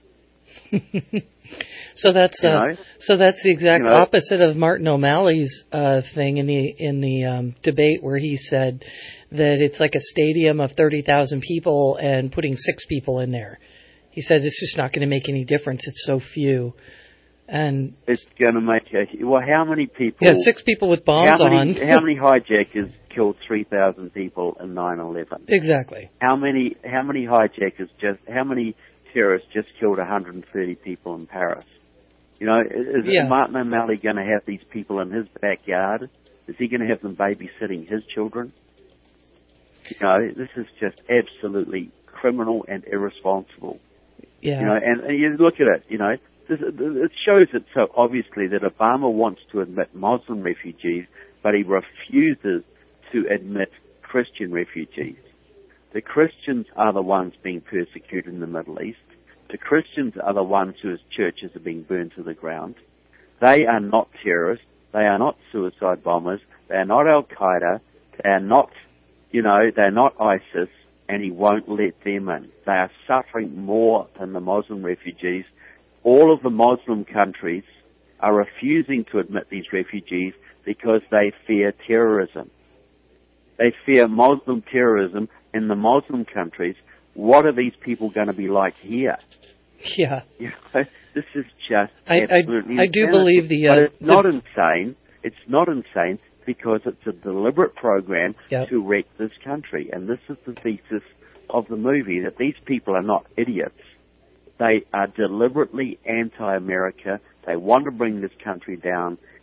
So that's the exact opposite of Martin O'Malley's thing in the debate, where he said that it's like a stadium of 30,000 people and putting 6 people in there. He said it's just not going to make any difference. It's so few. And it's going to make how many people? Yeah, 6 people with bombs on. How many hijackers killed 3,000 people in 9/11? Exactly. How many hijackers how many terrorists just killed 130 people in Paris? Is Martin O'Malley going to have these people in his backyard? Is he going to have them babysitting his children? This is just absolutely criminal and irresponsible. Yeah. And you look at it, it shows it so obviously that Obama wants to admit Muslim refugees, but he refuses to admit Christian refugees. The Christians are the ones being persecuted in the Middle East. The Christians are the ones whose churches are being burned to the ground. They are not terrorists. They are not suicide bombers. They are not Al-Qaeda. They are not, they're not ISIS, and he won't let them in. They are suffering more than the Muslim refugees. All of the Muslim countries are refusing to admit these refugees because they fear terrorism. They fear Muslim terrorism in the Muslim countries. What are these people going to be like here? Yeah. This is just absolutely I do believe but it's not insane. It's not insane because it's a deliberate program to wreck this country. And this is the thesis of the movie, that these people are not idiots. They are deliberately anti-America. They want to bring this country down,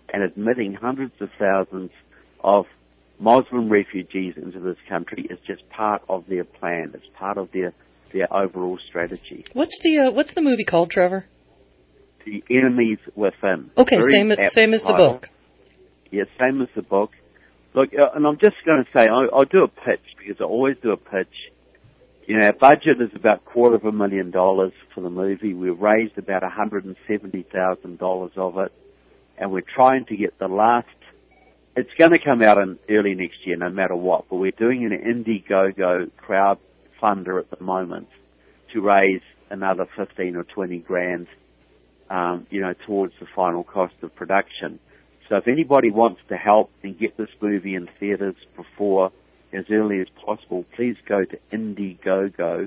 and admitting hundreds of thousands of Muslim refugees into this country is just part of their plan. It's part of their overall strategy. What's the movie called, Trevor? The Enemies Within. Okay, same as the book. Yeah, same as the book. Look, and I'm just going to say, I'll do a pitch, because I always do a pitch. You know, our budget is about $250,000 for the movie. We've raised about $170,000 of it, and we're trying to get the last. It's going to come out in early next year, no matter what. But we're doing an Indiegogo crowdfunder at the moment to raise another 15 or 20 grand, towards the final cost of production. So if anybody wants to help and get this movie in theaters before as early as possible, please go to Indiegogo,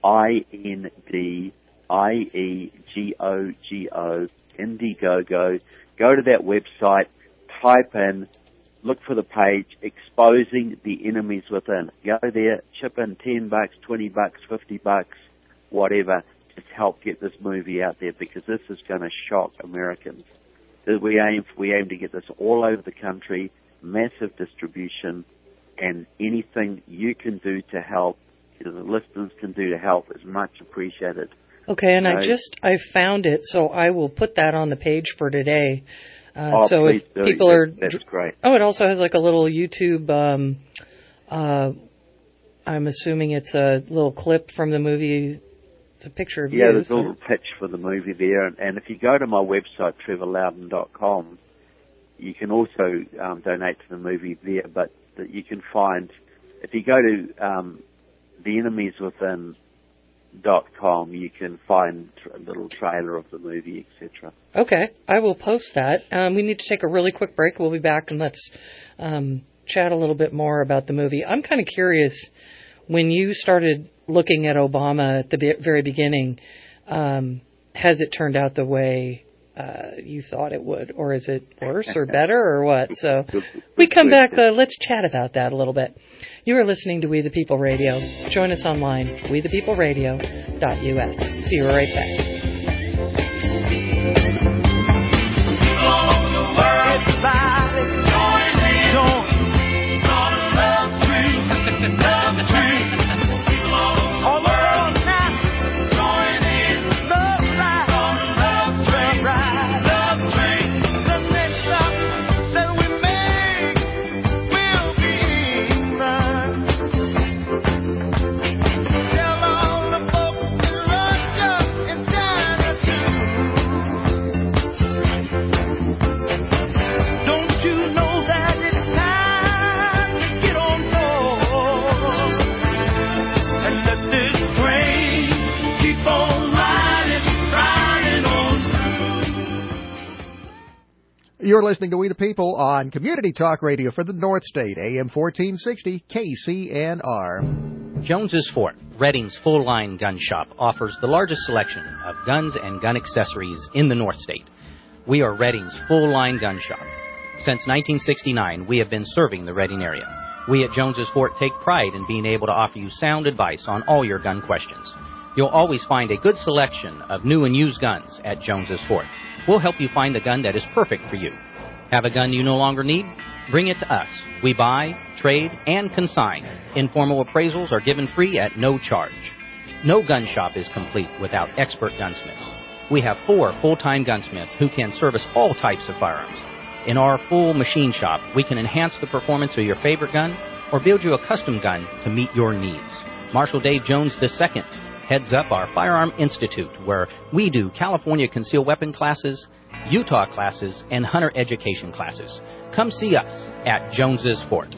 INDIEGOGO, Indiegogo. Go to that website, type in, look for the page, Exposing the Enemies Within. Go there, chip in $10, $20, $50, whatever. Just help get this movie out there, because this is going to shock Americans. We aim to get this all over the country, massive distribution, and anything you can do to help, the listeners can do to help, is much appreciated. Okay, and I found it, so I will put that on the page for today. So if people that's great. Oh, it also has like a little YouTube. I'm assuming it's a little clip from the movie. It's a picture of you. Yeah, there's a little pitch for the movie there, and if you go to my website, trevorloudon.com, you can also donate to the movie there. But you can find, if you go to theenemieswithin.com, you can find a little trailer of the movie, etc. Okay, I will post that. We need to take a really quick break. We'll be back, and let's chat a little bit more about the movie. I'm kind of curious, when you started looking at Obama at the very beginning, has it turned out the way you thought it would, or is it worse or better or what? So we come back, let's chat about that a little bit. You are listening to We the People Radio. Join us online, wethepeopleradio.us. See you right back. You're listening to We the People on Community Talk Radio for the North State, AM 1460 KCNR. Jones's Fort, Redding's full-line gun shop, offers the largest selection of guns and gun accessories in the North State. We are Redding's full-line gun shop. Since 1969, we have been serving the Redding area. We at Jones's Fort take pride in being able to offer you sound advice on all your gun questions. You'll always find a good selection of new and used guns at Jones's Fort. We'll help you find the gun that is perfect for you. Have a gun you no longer need? Bring it to us. We buy, trade, and consign. Informal appraisals are given free at no charge. No gun shop is complete without expert gunsmiths. We have 4 full-time gunsmiths who can service all types of firearms. In our full machine shop, we can enhance the performance of your favorite gun or build you a custom gun to meet your needs. Marshal Dave Jones II heads up our Firearm Institute, where we do California concealed weapon classes, Utah classes, and hunter education classes. Come see us at Jones's Fort.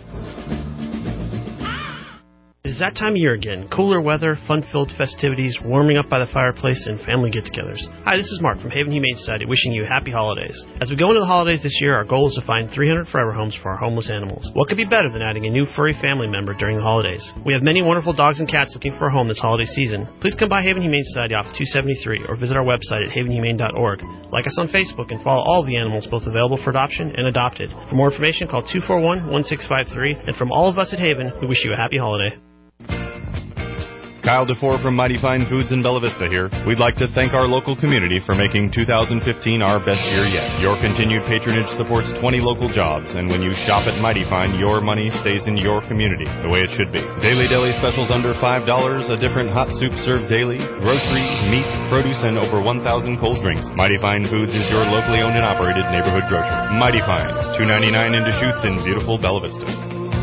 It's that time of year again. Cooler weather, fun-filled festivities, warming up by the fireplace, and family get-togethers. Hi, this is Mark from Haven Humane Society wishing you happy holidays. As we go into the holidays this year, our goal is to find 300 forever homes for our homeless animals. What could be better than adding a new furry family member during the holidays? We have many wonderful dogs and cats looking for a home this holiday season. Please come by Haven Humane Society off 273 or visit our website at havenhumane.org. Like us on Facebook and follow all of the animals both available for adoption and adopted. For more information, call 241-1653. And from all of us at Haven, we wish you a happy holiday. Kyle DeFore from Mighty Fine Foods in Bella Vista here. We'd like to thank our local community for making 2015 our best year yet. Your continued patronage supports 20 local jobs, and when you shop at Mighty Fine, your money stays in your community, the way it should be. Daily deli specials under $5, a different hot soup served daily, groceries, meat, produce, and over 1,000 cold drinks. Mighty Fine Foods is your locally owned and operated neighborhood grocer. Mighty Fine, $2.99 in Deschutes in beautiful Bella Vista.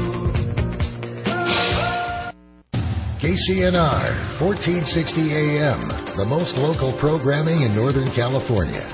KCNR, 1460 AM, the most local programming in Northern California.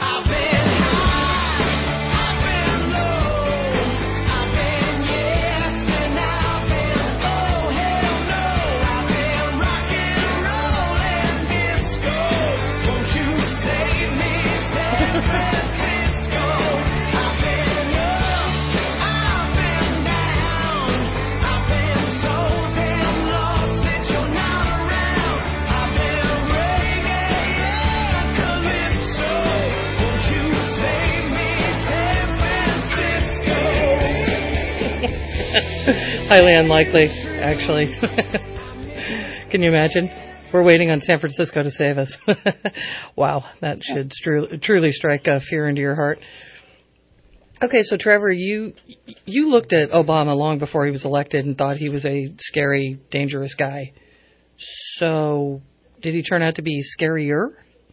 Highly unlikely, actually. Can you imagine? We're waiting on San Francisco to save us. Wow, that should truly strike fear into your heart. Okay, so Trevor, you looked at Obama long before he was elected and thought he was a scary, dangerous guy. So, did he turn out to be scarier?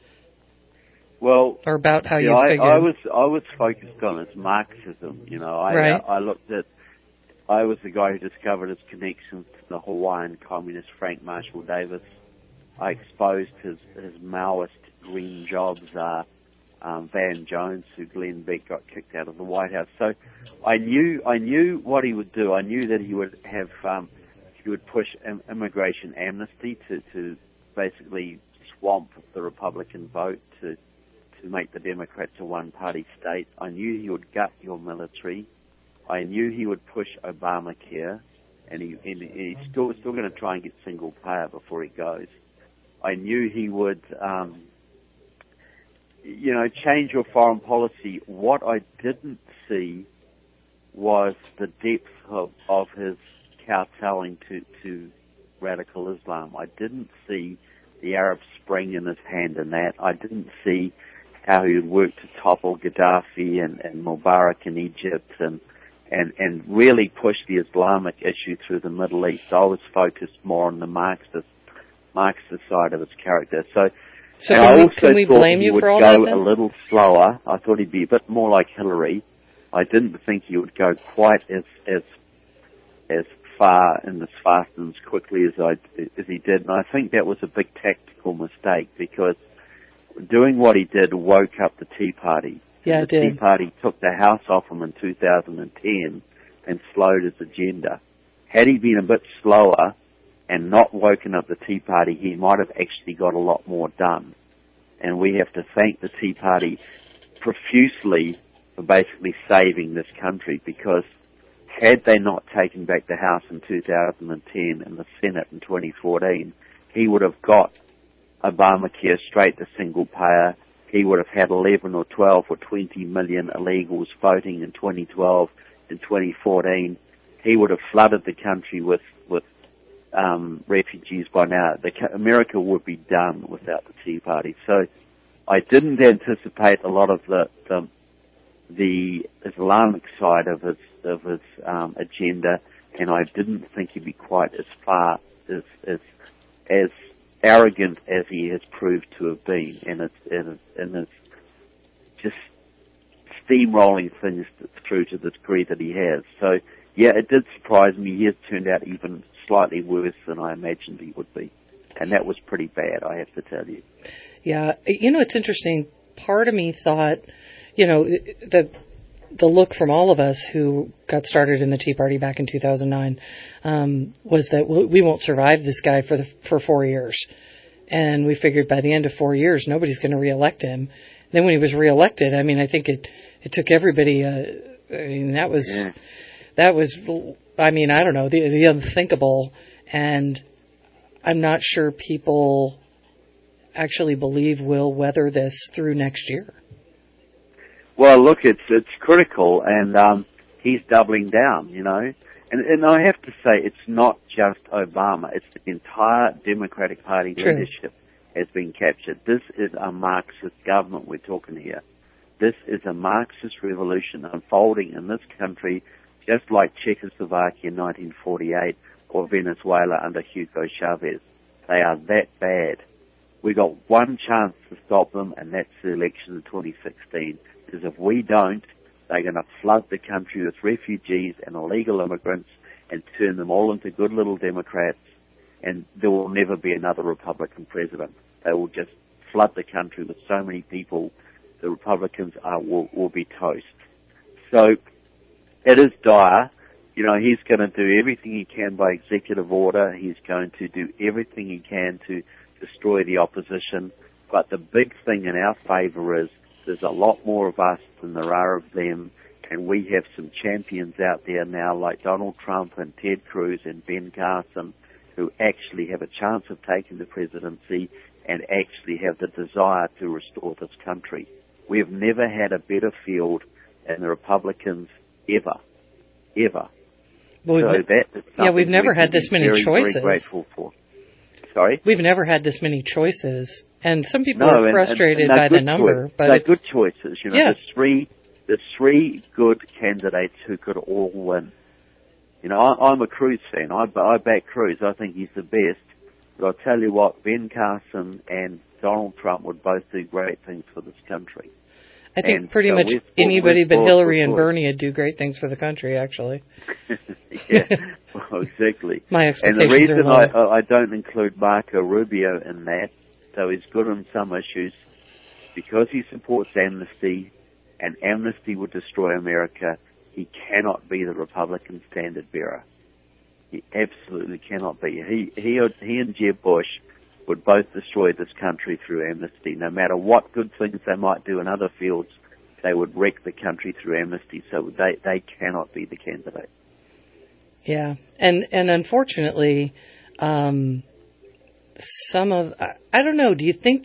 Well, or about how you figured? I was focused on his Marxism. You know, I looked at. I was the guy who discovered his connections to the Hawaiian communist Frank Marshall Davis. I exposed his Maoist green jobs, Van Jones, who Glenn Beck got kicked out of the White House. So I knew what he would do. I knew that he would have he would push immigration amnesty to basically swamp the Republican vote to make the Democrats a one-party state. I knew he would gut your military. I knew he would push Obamacare, and he's still going to try and get single payer before he goes. I knew he would, change your foreign policy. What I didn't see was the depth of his kowtowing to radical Islam. I didn't see the Arab Spring in his hand in that. I didn't see how he would work to topple Gaddafi and Mubarak in Egypt and really push the Islamic issue through the Middle East. I was focused more on the Marxist side of his character. So can we blame you for all that? I also thought he would go a little slower. I thought he'd be a bit more like Hillary. I didn't think he would go quite as far and as fast and as quickly as he did. And I think that was a big tactical mistake, because doing what he did woke up the Tea Party. Yeah, the Tea Party took the House off him in 2010 and slowed his agenda. Had he been a bit slower and not woken up the Tea Party, he might have actually got a lot more done. And we have to thank the Tea Party profusely for basically saving this country, because had they not taken back the House in 2010 and the Senate in 2014, he would have got Obamacare straight to single payer. He would have had 11 or 12 or 20 million illegals voting in 2012 and 2014. He would have flooded the country with refugees by now. America would be done without the Tea Party. So I didn't anticipate a lot of the Islamic side of his agenda, and I didn't think he'd be quite as far as arrogant as he has proved to have been, and it's just steamrolling things through to the degree that he has. So, yeah, it did surprise me. He has turned out even slightly worse than I imagined he would be, and that was pretty bad, I have to tell you. Yeah, it's interesting. Part of me thought, the look from all of us who got started in the Tea Party back in 2009 was that we won't survive this guy for 4 years. And we figured by the end of 4 years, nobody's going to reelect him. Then when he was reelected, I think it took everybody, that was, I don't know, the unthinkable. And I'm not sure people actually believe we'll weather this through next year. Well, look, it's critical, and he's doubling down, And I have to say, it's not just Obama. It's the entire Democratic Party leadership has been captured. This is a Marxist government we're talking here. This is a Marxist revolution unfolding in this country, just like Czechoslovakia in 1948 or Venezuela under Hugo Chavez. They are that bad. We got one chance to stop them, and that's the election in 2016. Because if we don't, they're going to flood the country with refugees and illegal immigrants and turn them all into good little Democrats, and there will never be another Republican president. They will just flood the country with so many people, the Republicans will be toast. So it is dire. You know, he's going to do everything he can by executive order. He's going to do everything he can to destroy the opposition. But the big thing in our favour is there's a lot more of us than there are of them, and we have some champions out there now like Donald Trump and Ted Cruz and Ben Carson who actually have a chance of taking the presidency and actually have the desire to restore this country. We have never had a better field than the Republicans ever. Well, so that is something we've never had this many choices. Very grateful for. Sorry? We've never had this many choices, and some people are frustrated by the number. But they're good choices. You know, there's three good candidates who could all win. You know, I'm a Cruz fan. I back Cruz. I think he's the best. But I'll tell you what, Ben Carson and Donald Trump would both do great things for this country. I think pretty much anybody but Hillary and Bernie would do great things for the country, actually. Yeah, well, exactly. My expectations and the reason are low. I don't include Marco Rubio in that, though he's good on some issues, because he supports amnesty, and amnesty would destroy America, he cannot be the Republican standard bearer. He absolutely cannot be. He and Jeb Bush would both destroy this country through amnesty. No matter what good things they might do in other fields, they would wreck the country through amnesty. So they cannot be the candidate. Yeah, and unfortunately, some of I don't know. Do you think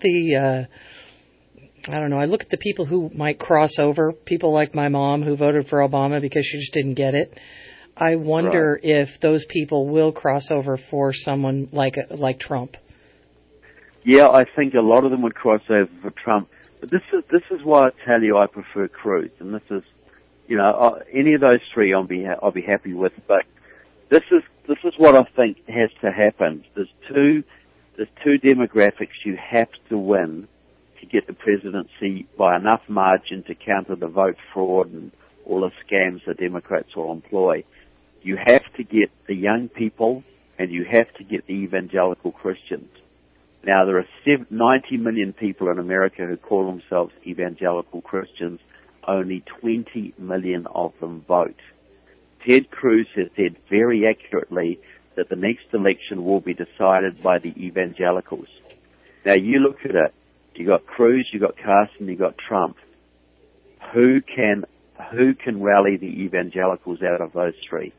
I don't know. I look at the people who might cross over. People like my mom who voted for Obama because she just didn't get it. I wonder if those people will cross over for someone like Trump. Yeah, I think a lot of them would cross over for Trump. But this is why I tell you I prefer Cruz, and this is, you know, any of those three I'll be happy with. But this is what I think has to happen. There's two demographics you have to win to get the presidency by enough margin to counter the vote fraud and all the scams the Democrats will employ. You have to get the young people, and you have to get the evangelical Christians. Now, there are 90 million people in America who call themselves evangelical Christians. Only 20 million of them vote. Ted Cruz has said very accurately that the next election will be decided by the evangelicals. Now, you look at it. You got Cruz, you got Carson, you got Trump. Who can rally the evangelicals out of those three?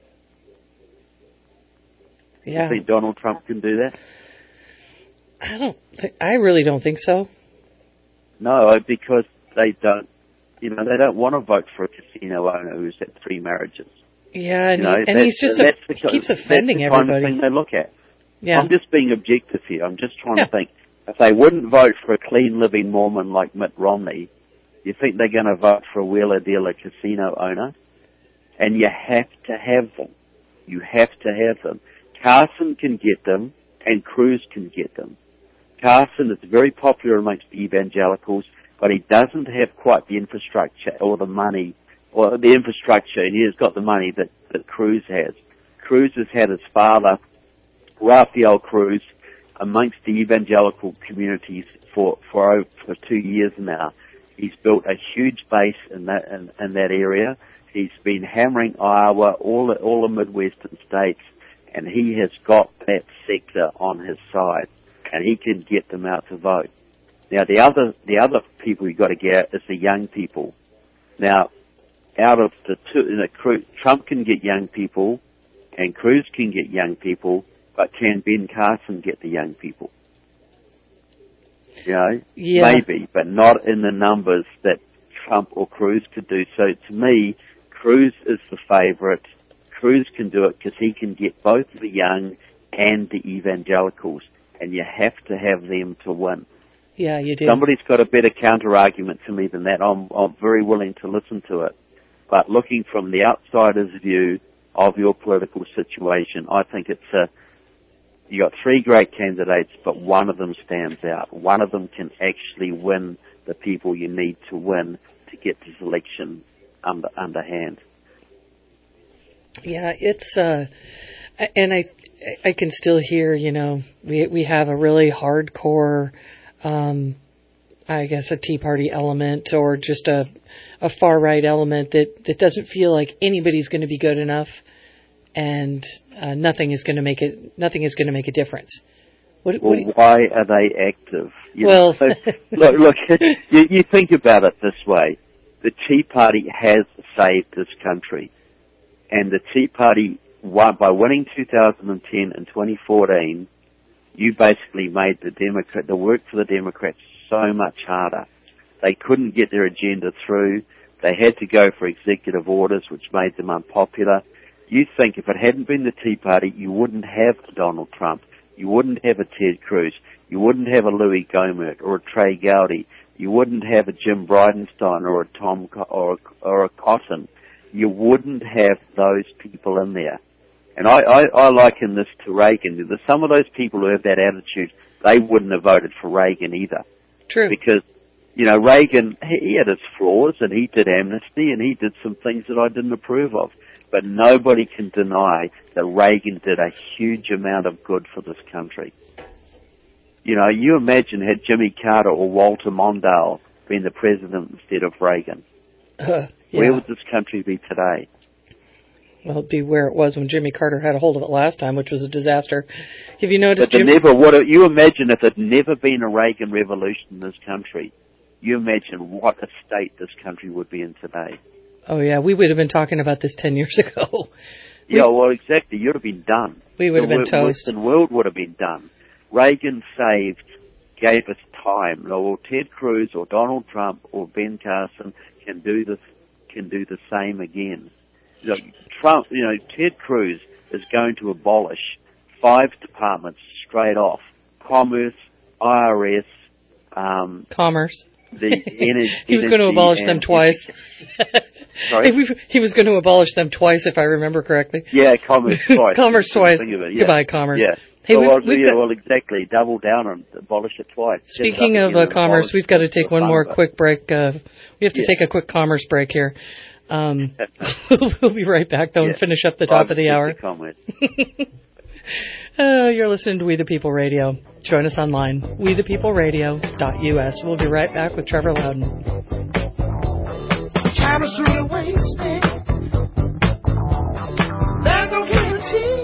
Yeah. You think Donald Trump can do that? I really don't think so. No, because they don't want to vote for a casino owner who's had 3 marriages. Yeah, and he keeps offending everybody. That's the kind of thing they look at. Yeah. I'm just being objective here. I'm just trying to think. If they wouldn't vote for a clean living Mormon like Mitt Romney, you think they're going to vote for a wheeler-dealer casino owner? And you have to have them. You have to have them. Carson can get them, and Cruz can get them. Carson is very popular amongst the evangelicals, but he doesn't have quite the infrastructure or the money, or the infrastructure, and he has got the money that Cruz has. Cruz has had his father, Rafael Cruz, amongst the evangelical communities for 2 years now. He's built a huge base in that area. He's been hammering Iowa, all the Midwestern states, and he has got that sector on his side, and he can get them out to vote. Now, the other people you've got to get is the young people. Now, out of the two, Trump can get young people, and Cruz can get young people, but can Ben Carson get the young people? You know, maybe, but not in the numbers that Trump or Cruz could do. So to me, Cruz is the favorite. Cruz can do it because he can get both the young and the evangelicals, and you have to have them to win. Yeah, you do. Somebody's got a better counter-argument to me than that. I'm very willing to listen to it. But looking from the outsider's view of your political situation, I think you got three great candidates, but one of them stands out. One of them can actually win the people you need to win to get this election underhand. Yeah, it's and I can still hear, we have a really hardcore, I guess a Tea Party element or just a far right element that doesn't feel like anybody's going to be good enough, and nothing is going to make a difference. Why are they active? Look, you think about it this way: the Tea Party has saved this country, and the Tea Party, by winning 2010 and 2014, you basically made the work for the Democrats so much harder. They couldn't get their agenda through. They had to go for executive orders, which made them unpopular. You think if it hadn't been the Tea Party, you wouldn't have a Donald Trump. You wouldn't have a Ted Cruz. You wouldn't have a Louis Gohmert or a Trey Gowdy. You wouldn't have a Jim Bridenstine or a Tom or a Cotton. You wouldn't have those people in there. And I liken this to Reagan. Some of those people who have that attitude, they wouldn't have voted for Reagan either. True. Because, Reagan, he had his flaws, and he did amnesty, and he did some things that I didn't approve of. But nobody can deny that Reagan did a huge amount of good for this country. You imagine had Jimmy Carter or Walter Mondale been the president instead of Reagan. Yeah. Where would this country be today? Well, it'd be where it was when Jimmy Carter had a hold of it last time, which was a disaster. Have you noticed? You imagine if there'd never been a Reagan revolution in this country, you imagine what a state this country would be in today. Oh, yeah, we would have been talking about this 10 years ago. Exactly. You'd have been done. We would have been toast. The Western world would have been done. Reagan gave us time. Well, Ted Cruz or Donald Trump or Ben Carson can do the same again. Ted Cruz is going to abolish 5 departments straight off: Commerce, IRS, Commerce. The energy. He was going to abolish them twice. Sorry? He was going to abolish them twice, if I remember correctly. Yeah, Commerce twice. Commerce twice. Yeah. Goodbye, Commerce. Yeah. Hey, exactly. Double down and abolish it twice. Speaking of Commerce, we've got to take one more quick break. We have to take a quick Commerce break here. We'll be right back, though, and finish up the top of the hour. You're listening to We the People Radio. Join us online, wethepeopleradio.us. We'll be right back with Trevor Loudon. Time is really wasted. There's no guarantee.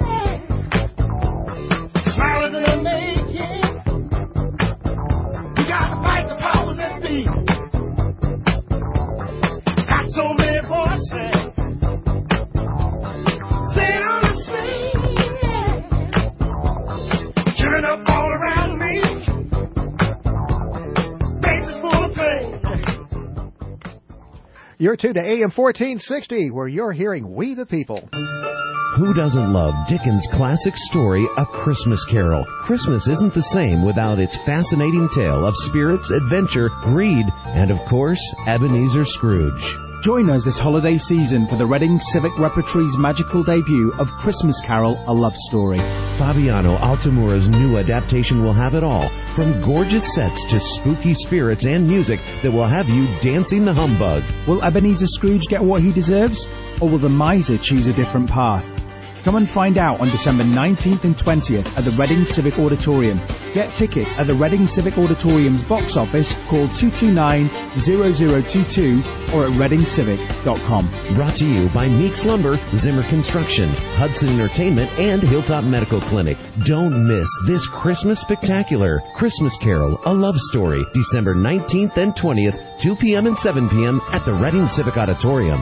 Smiling in the making. We got to fight the powers that be. Got so many voices. Saying all the same. Turning up all around me. Faces full of pain. You're tuned to AM 1460, where you're hearing We the People. Who doesn't love Dickens' classic story, A Christmas Carol? Christmas isn't the same without its fascinating tale of spirits, adventure, greed, and of course, Ebenezer Scrooge. Join us this holiday season for the Reading Civic Repertory's magical debut of Christmas Carol, A Love Story. Fabiano Altamura's new adaptation will have it all, from gorgeous sets to spooky spirits and music that will have you dancing the humbug. Will Ebenezer Scrooge get what he deserves, or will the miser choose a different path? Come and find out on December 19th and 20th at the Reading Civic Auditorium. Get tickets at the Reading Civic Auditorium's box office. Call 229-0022 or at readingcivic.com. Brought to you by Meeks Lumber, Zimmer Construction, Hudson Entertainment, and Hilltop Medical Clinic. Don't miss this Christmas spectacular. Christmas Carol, A Love Story, December 19th and 20th, 2 p.m. and 7 p.m. at the Reading Civic Auditorium.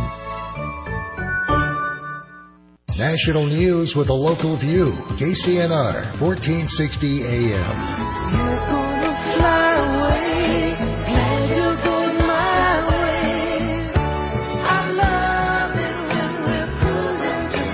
National news with a local view. KCNR, 1460 AM. You're gonna fly away. Glad you're going my way. I love it when we're cruising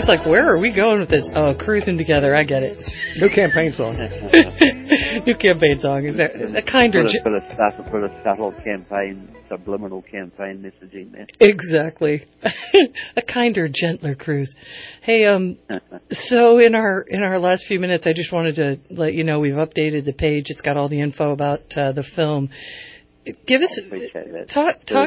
was like, where are we going with this? Oh, cruising together. I get it. New campaign song. New campaign song. Is that a kinder... Put a subtle campaign, subliminal campaign messaging there. Exactly. A kinder, gentler cruise. Hey, so in our last few minutes, I just wanted to let you know we've updated the page. It's got all the info about the film. Give us... I appreciate that. Talk.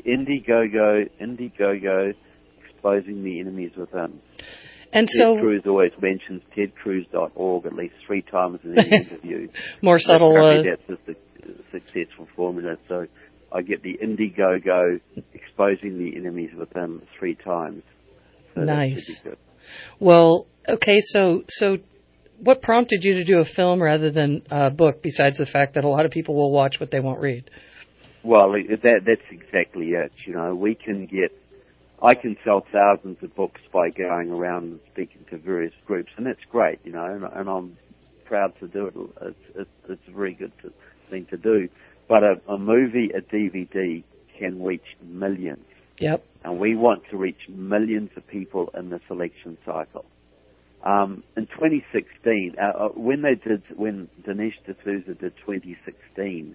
Indiegogo, exposing the enemies within. And Ted Cruz always mentions tedcruz.org at least 3 times in the interview. More subtle... That's just a successful formula. So I get the Indiegogo, exposing the enemies within 3 times. So nice. Well, okay, so what prompted you to do a film rather than a book, besides the fact that a lot of people will watch what they won't read? Well, that's exactly it. You know, I can sell thousands of books by going around and speaking to various groups, and that's great, you know, and I'm proud to do it. It's a very good thing to do. But a movie, a DVD, can reach millions. Yep. And we want to reach millions of people in this election cycle. In 2016, when Dinesh D'Souza did 2016,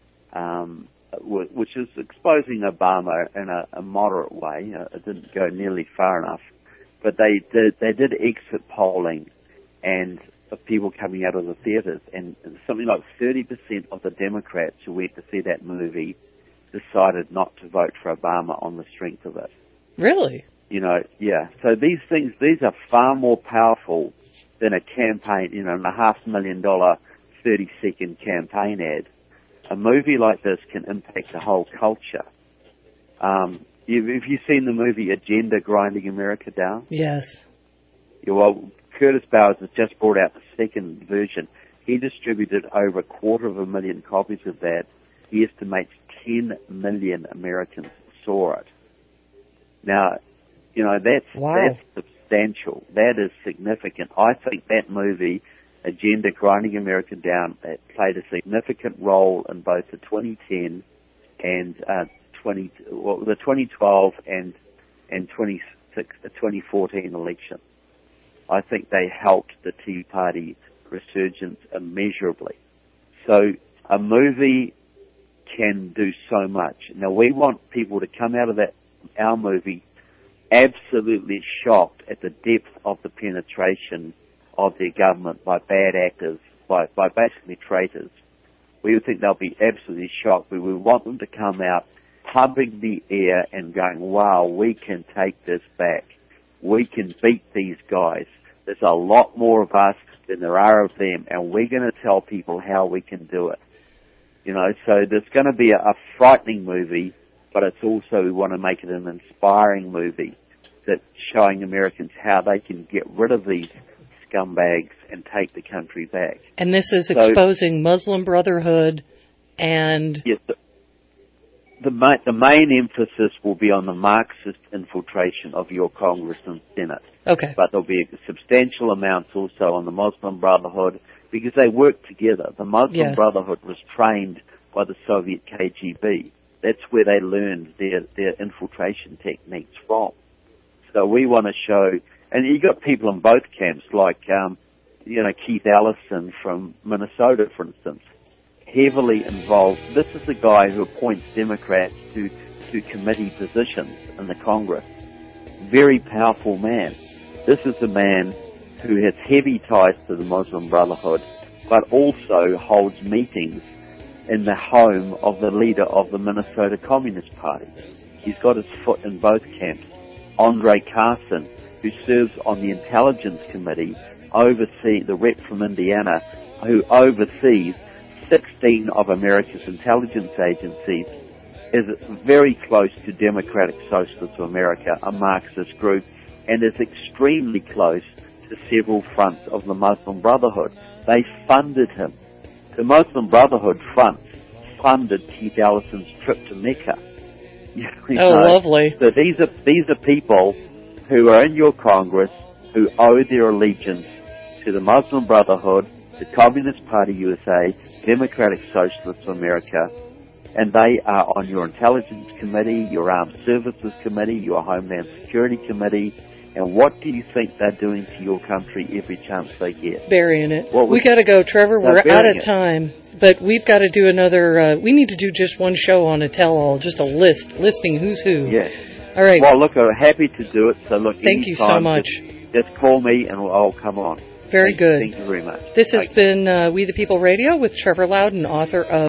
which is exposing Obama in a moderate way, it didn't go nearly far enough, but they did exit polling and of people coming out of the theaters, and something like 30% of the Democrats who went to see that movie decided not to vote for Obama on the strength of it. Really? You know, yeah. So these are far more powerful than a campaign, you know, a $500,000 30-second campaign ad. A movie like this can impact the whole culture. Have you seen the movie Agenda: Grinding America Down? Yes. Yeah, well, Curtis Bowers has just brought out the second version. He distributed over 250,000 copies of that. He estimates 10 million Americans saw it. Now, you know, that's substantial. That is significant. I think that movie, Agenda: Grinding America Down, played a significant role in both the 2010 and the 2012 and 2014 election. I think they helped the Tea Party resurgence immeasurably. So a movie can do so much. Now, we want people to come out of our movie absolutely shocked at the depth of the penetration of their government by bad actors, by basically traitors. We would think they'll be absolutely shocked, but we want them to come out pumping the air and going, wow, we can take this back. We can beat these guys. There's a lot more of us than there are of them, and we're going to tell people how we can do it. You know, so there's going to be a frightening movie, but it's also, we want to make it an inspiring movie that's showing Americans how they can get rid of these scumbags and take the country back. And this is exposing Muslim Brotherhood and... Yes, the main emphasis will be on the Marxist infiltration of your Congress and Senate. Okay. But there'll be substantial amounts also on the Muslim Brotherhood, because they work together. The Muslim Brotherhood was trained by the Soviet KGB. That's where they learned their infiltration techniques from. So we want to show, and you got people in both camps, like Keith Ellison from Minnesota, for instance, heavily involved. This is the guy who appoints Democrats to committee positions in the Congress. Very powerful man. This is a man who has heavy ties to the Muslim Brotherhood, but also holds meetings in the home of the leader of the Minnesota Communist Party. He's got his foot in both camps. Andre Carson, who serves on the Intelligence Committee, the rep from Indiana, who oversees 16 of America's intelligence agencies, is very close to Democratic Socialists of America, a Marxist group, and is extremely close to several fronts of the Muslim Brotherhood. They funded him. The Muslim Brotherhood funded Keith Ellison's trip to Mecca. Lovely. So these are people who are in your Congress who owe their allegiance to the Muslim Brotherhood, the Communist Party USA, Democratic Socialists of America, and they are on your Intelligence Committee, your Armed Services Committee, your Homeland Security Committee, And what do you think they're doing to your country every chance they get? Burying it. What We got to go, Trevor. We're out burying of it. time. But we've got to do another, we need to do just one show on a tell-all, just a listing who's who. Yeah. All right. Well, look, I'm happy to do it. So look, Thank you so anytime, much. Just call me and I'll come on. Very good. Thank you very much. This has been We the People Radio with Trevor Loudon, author of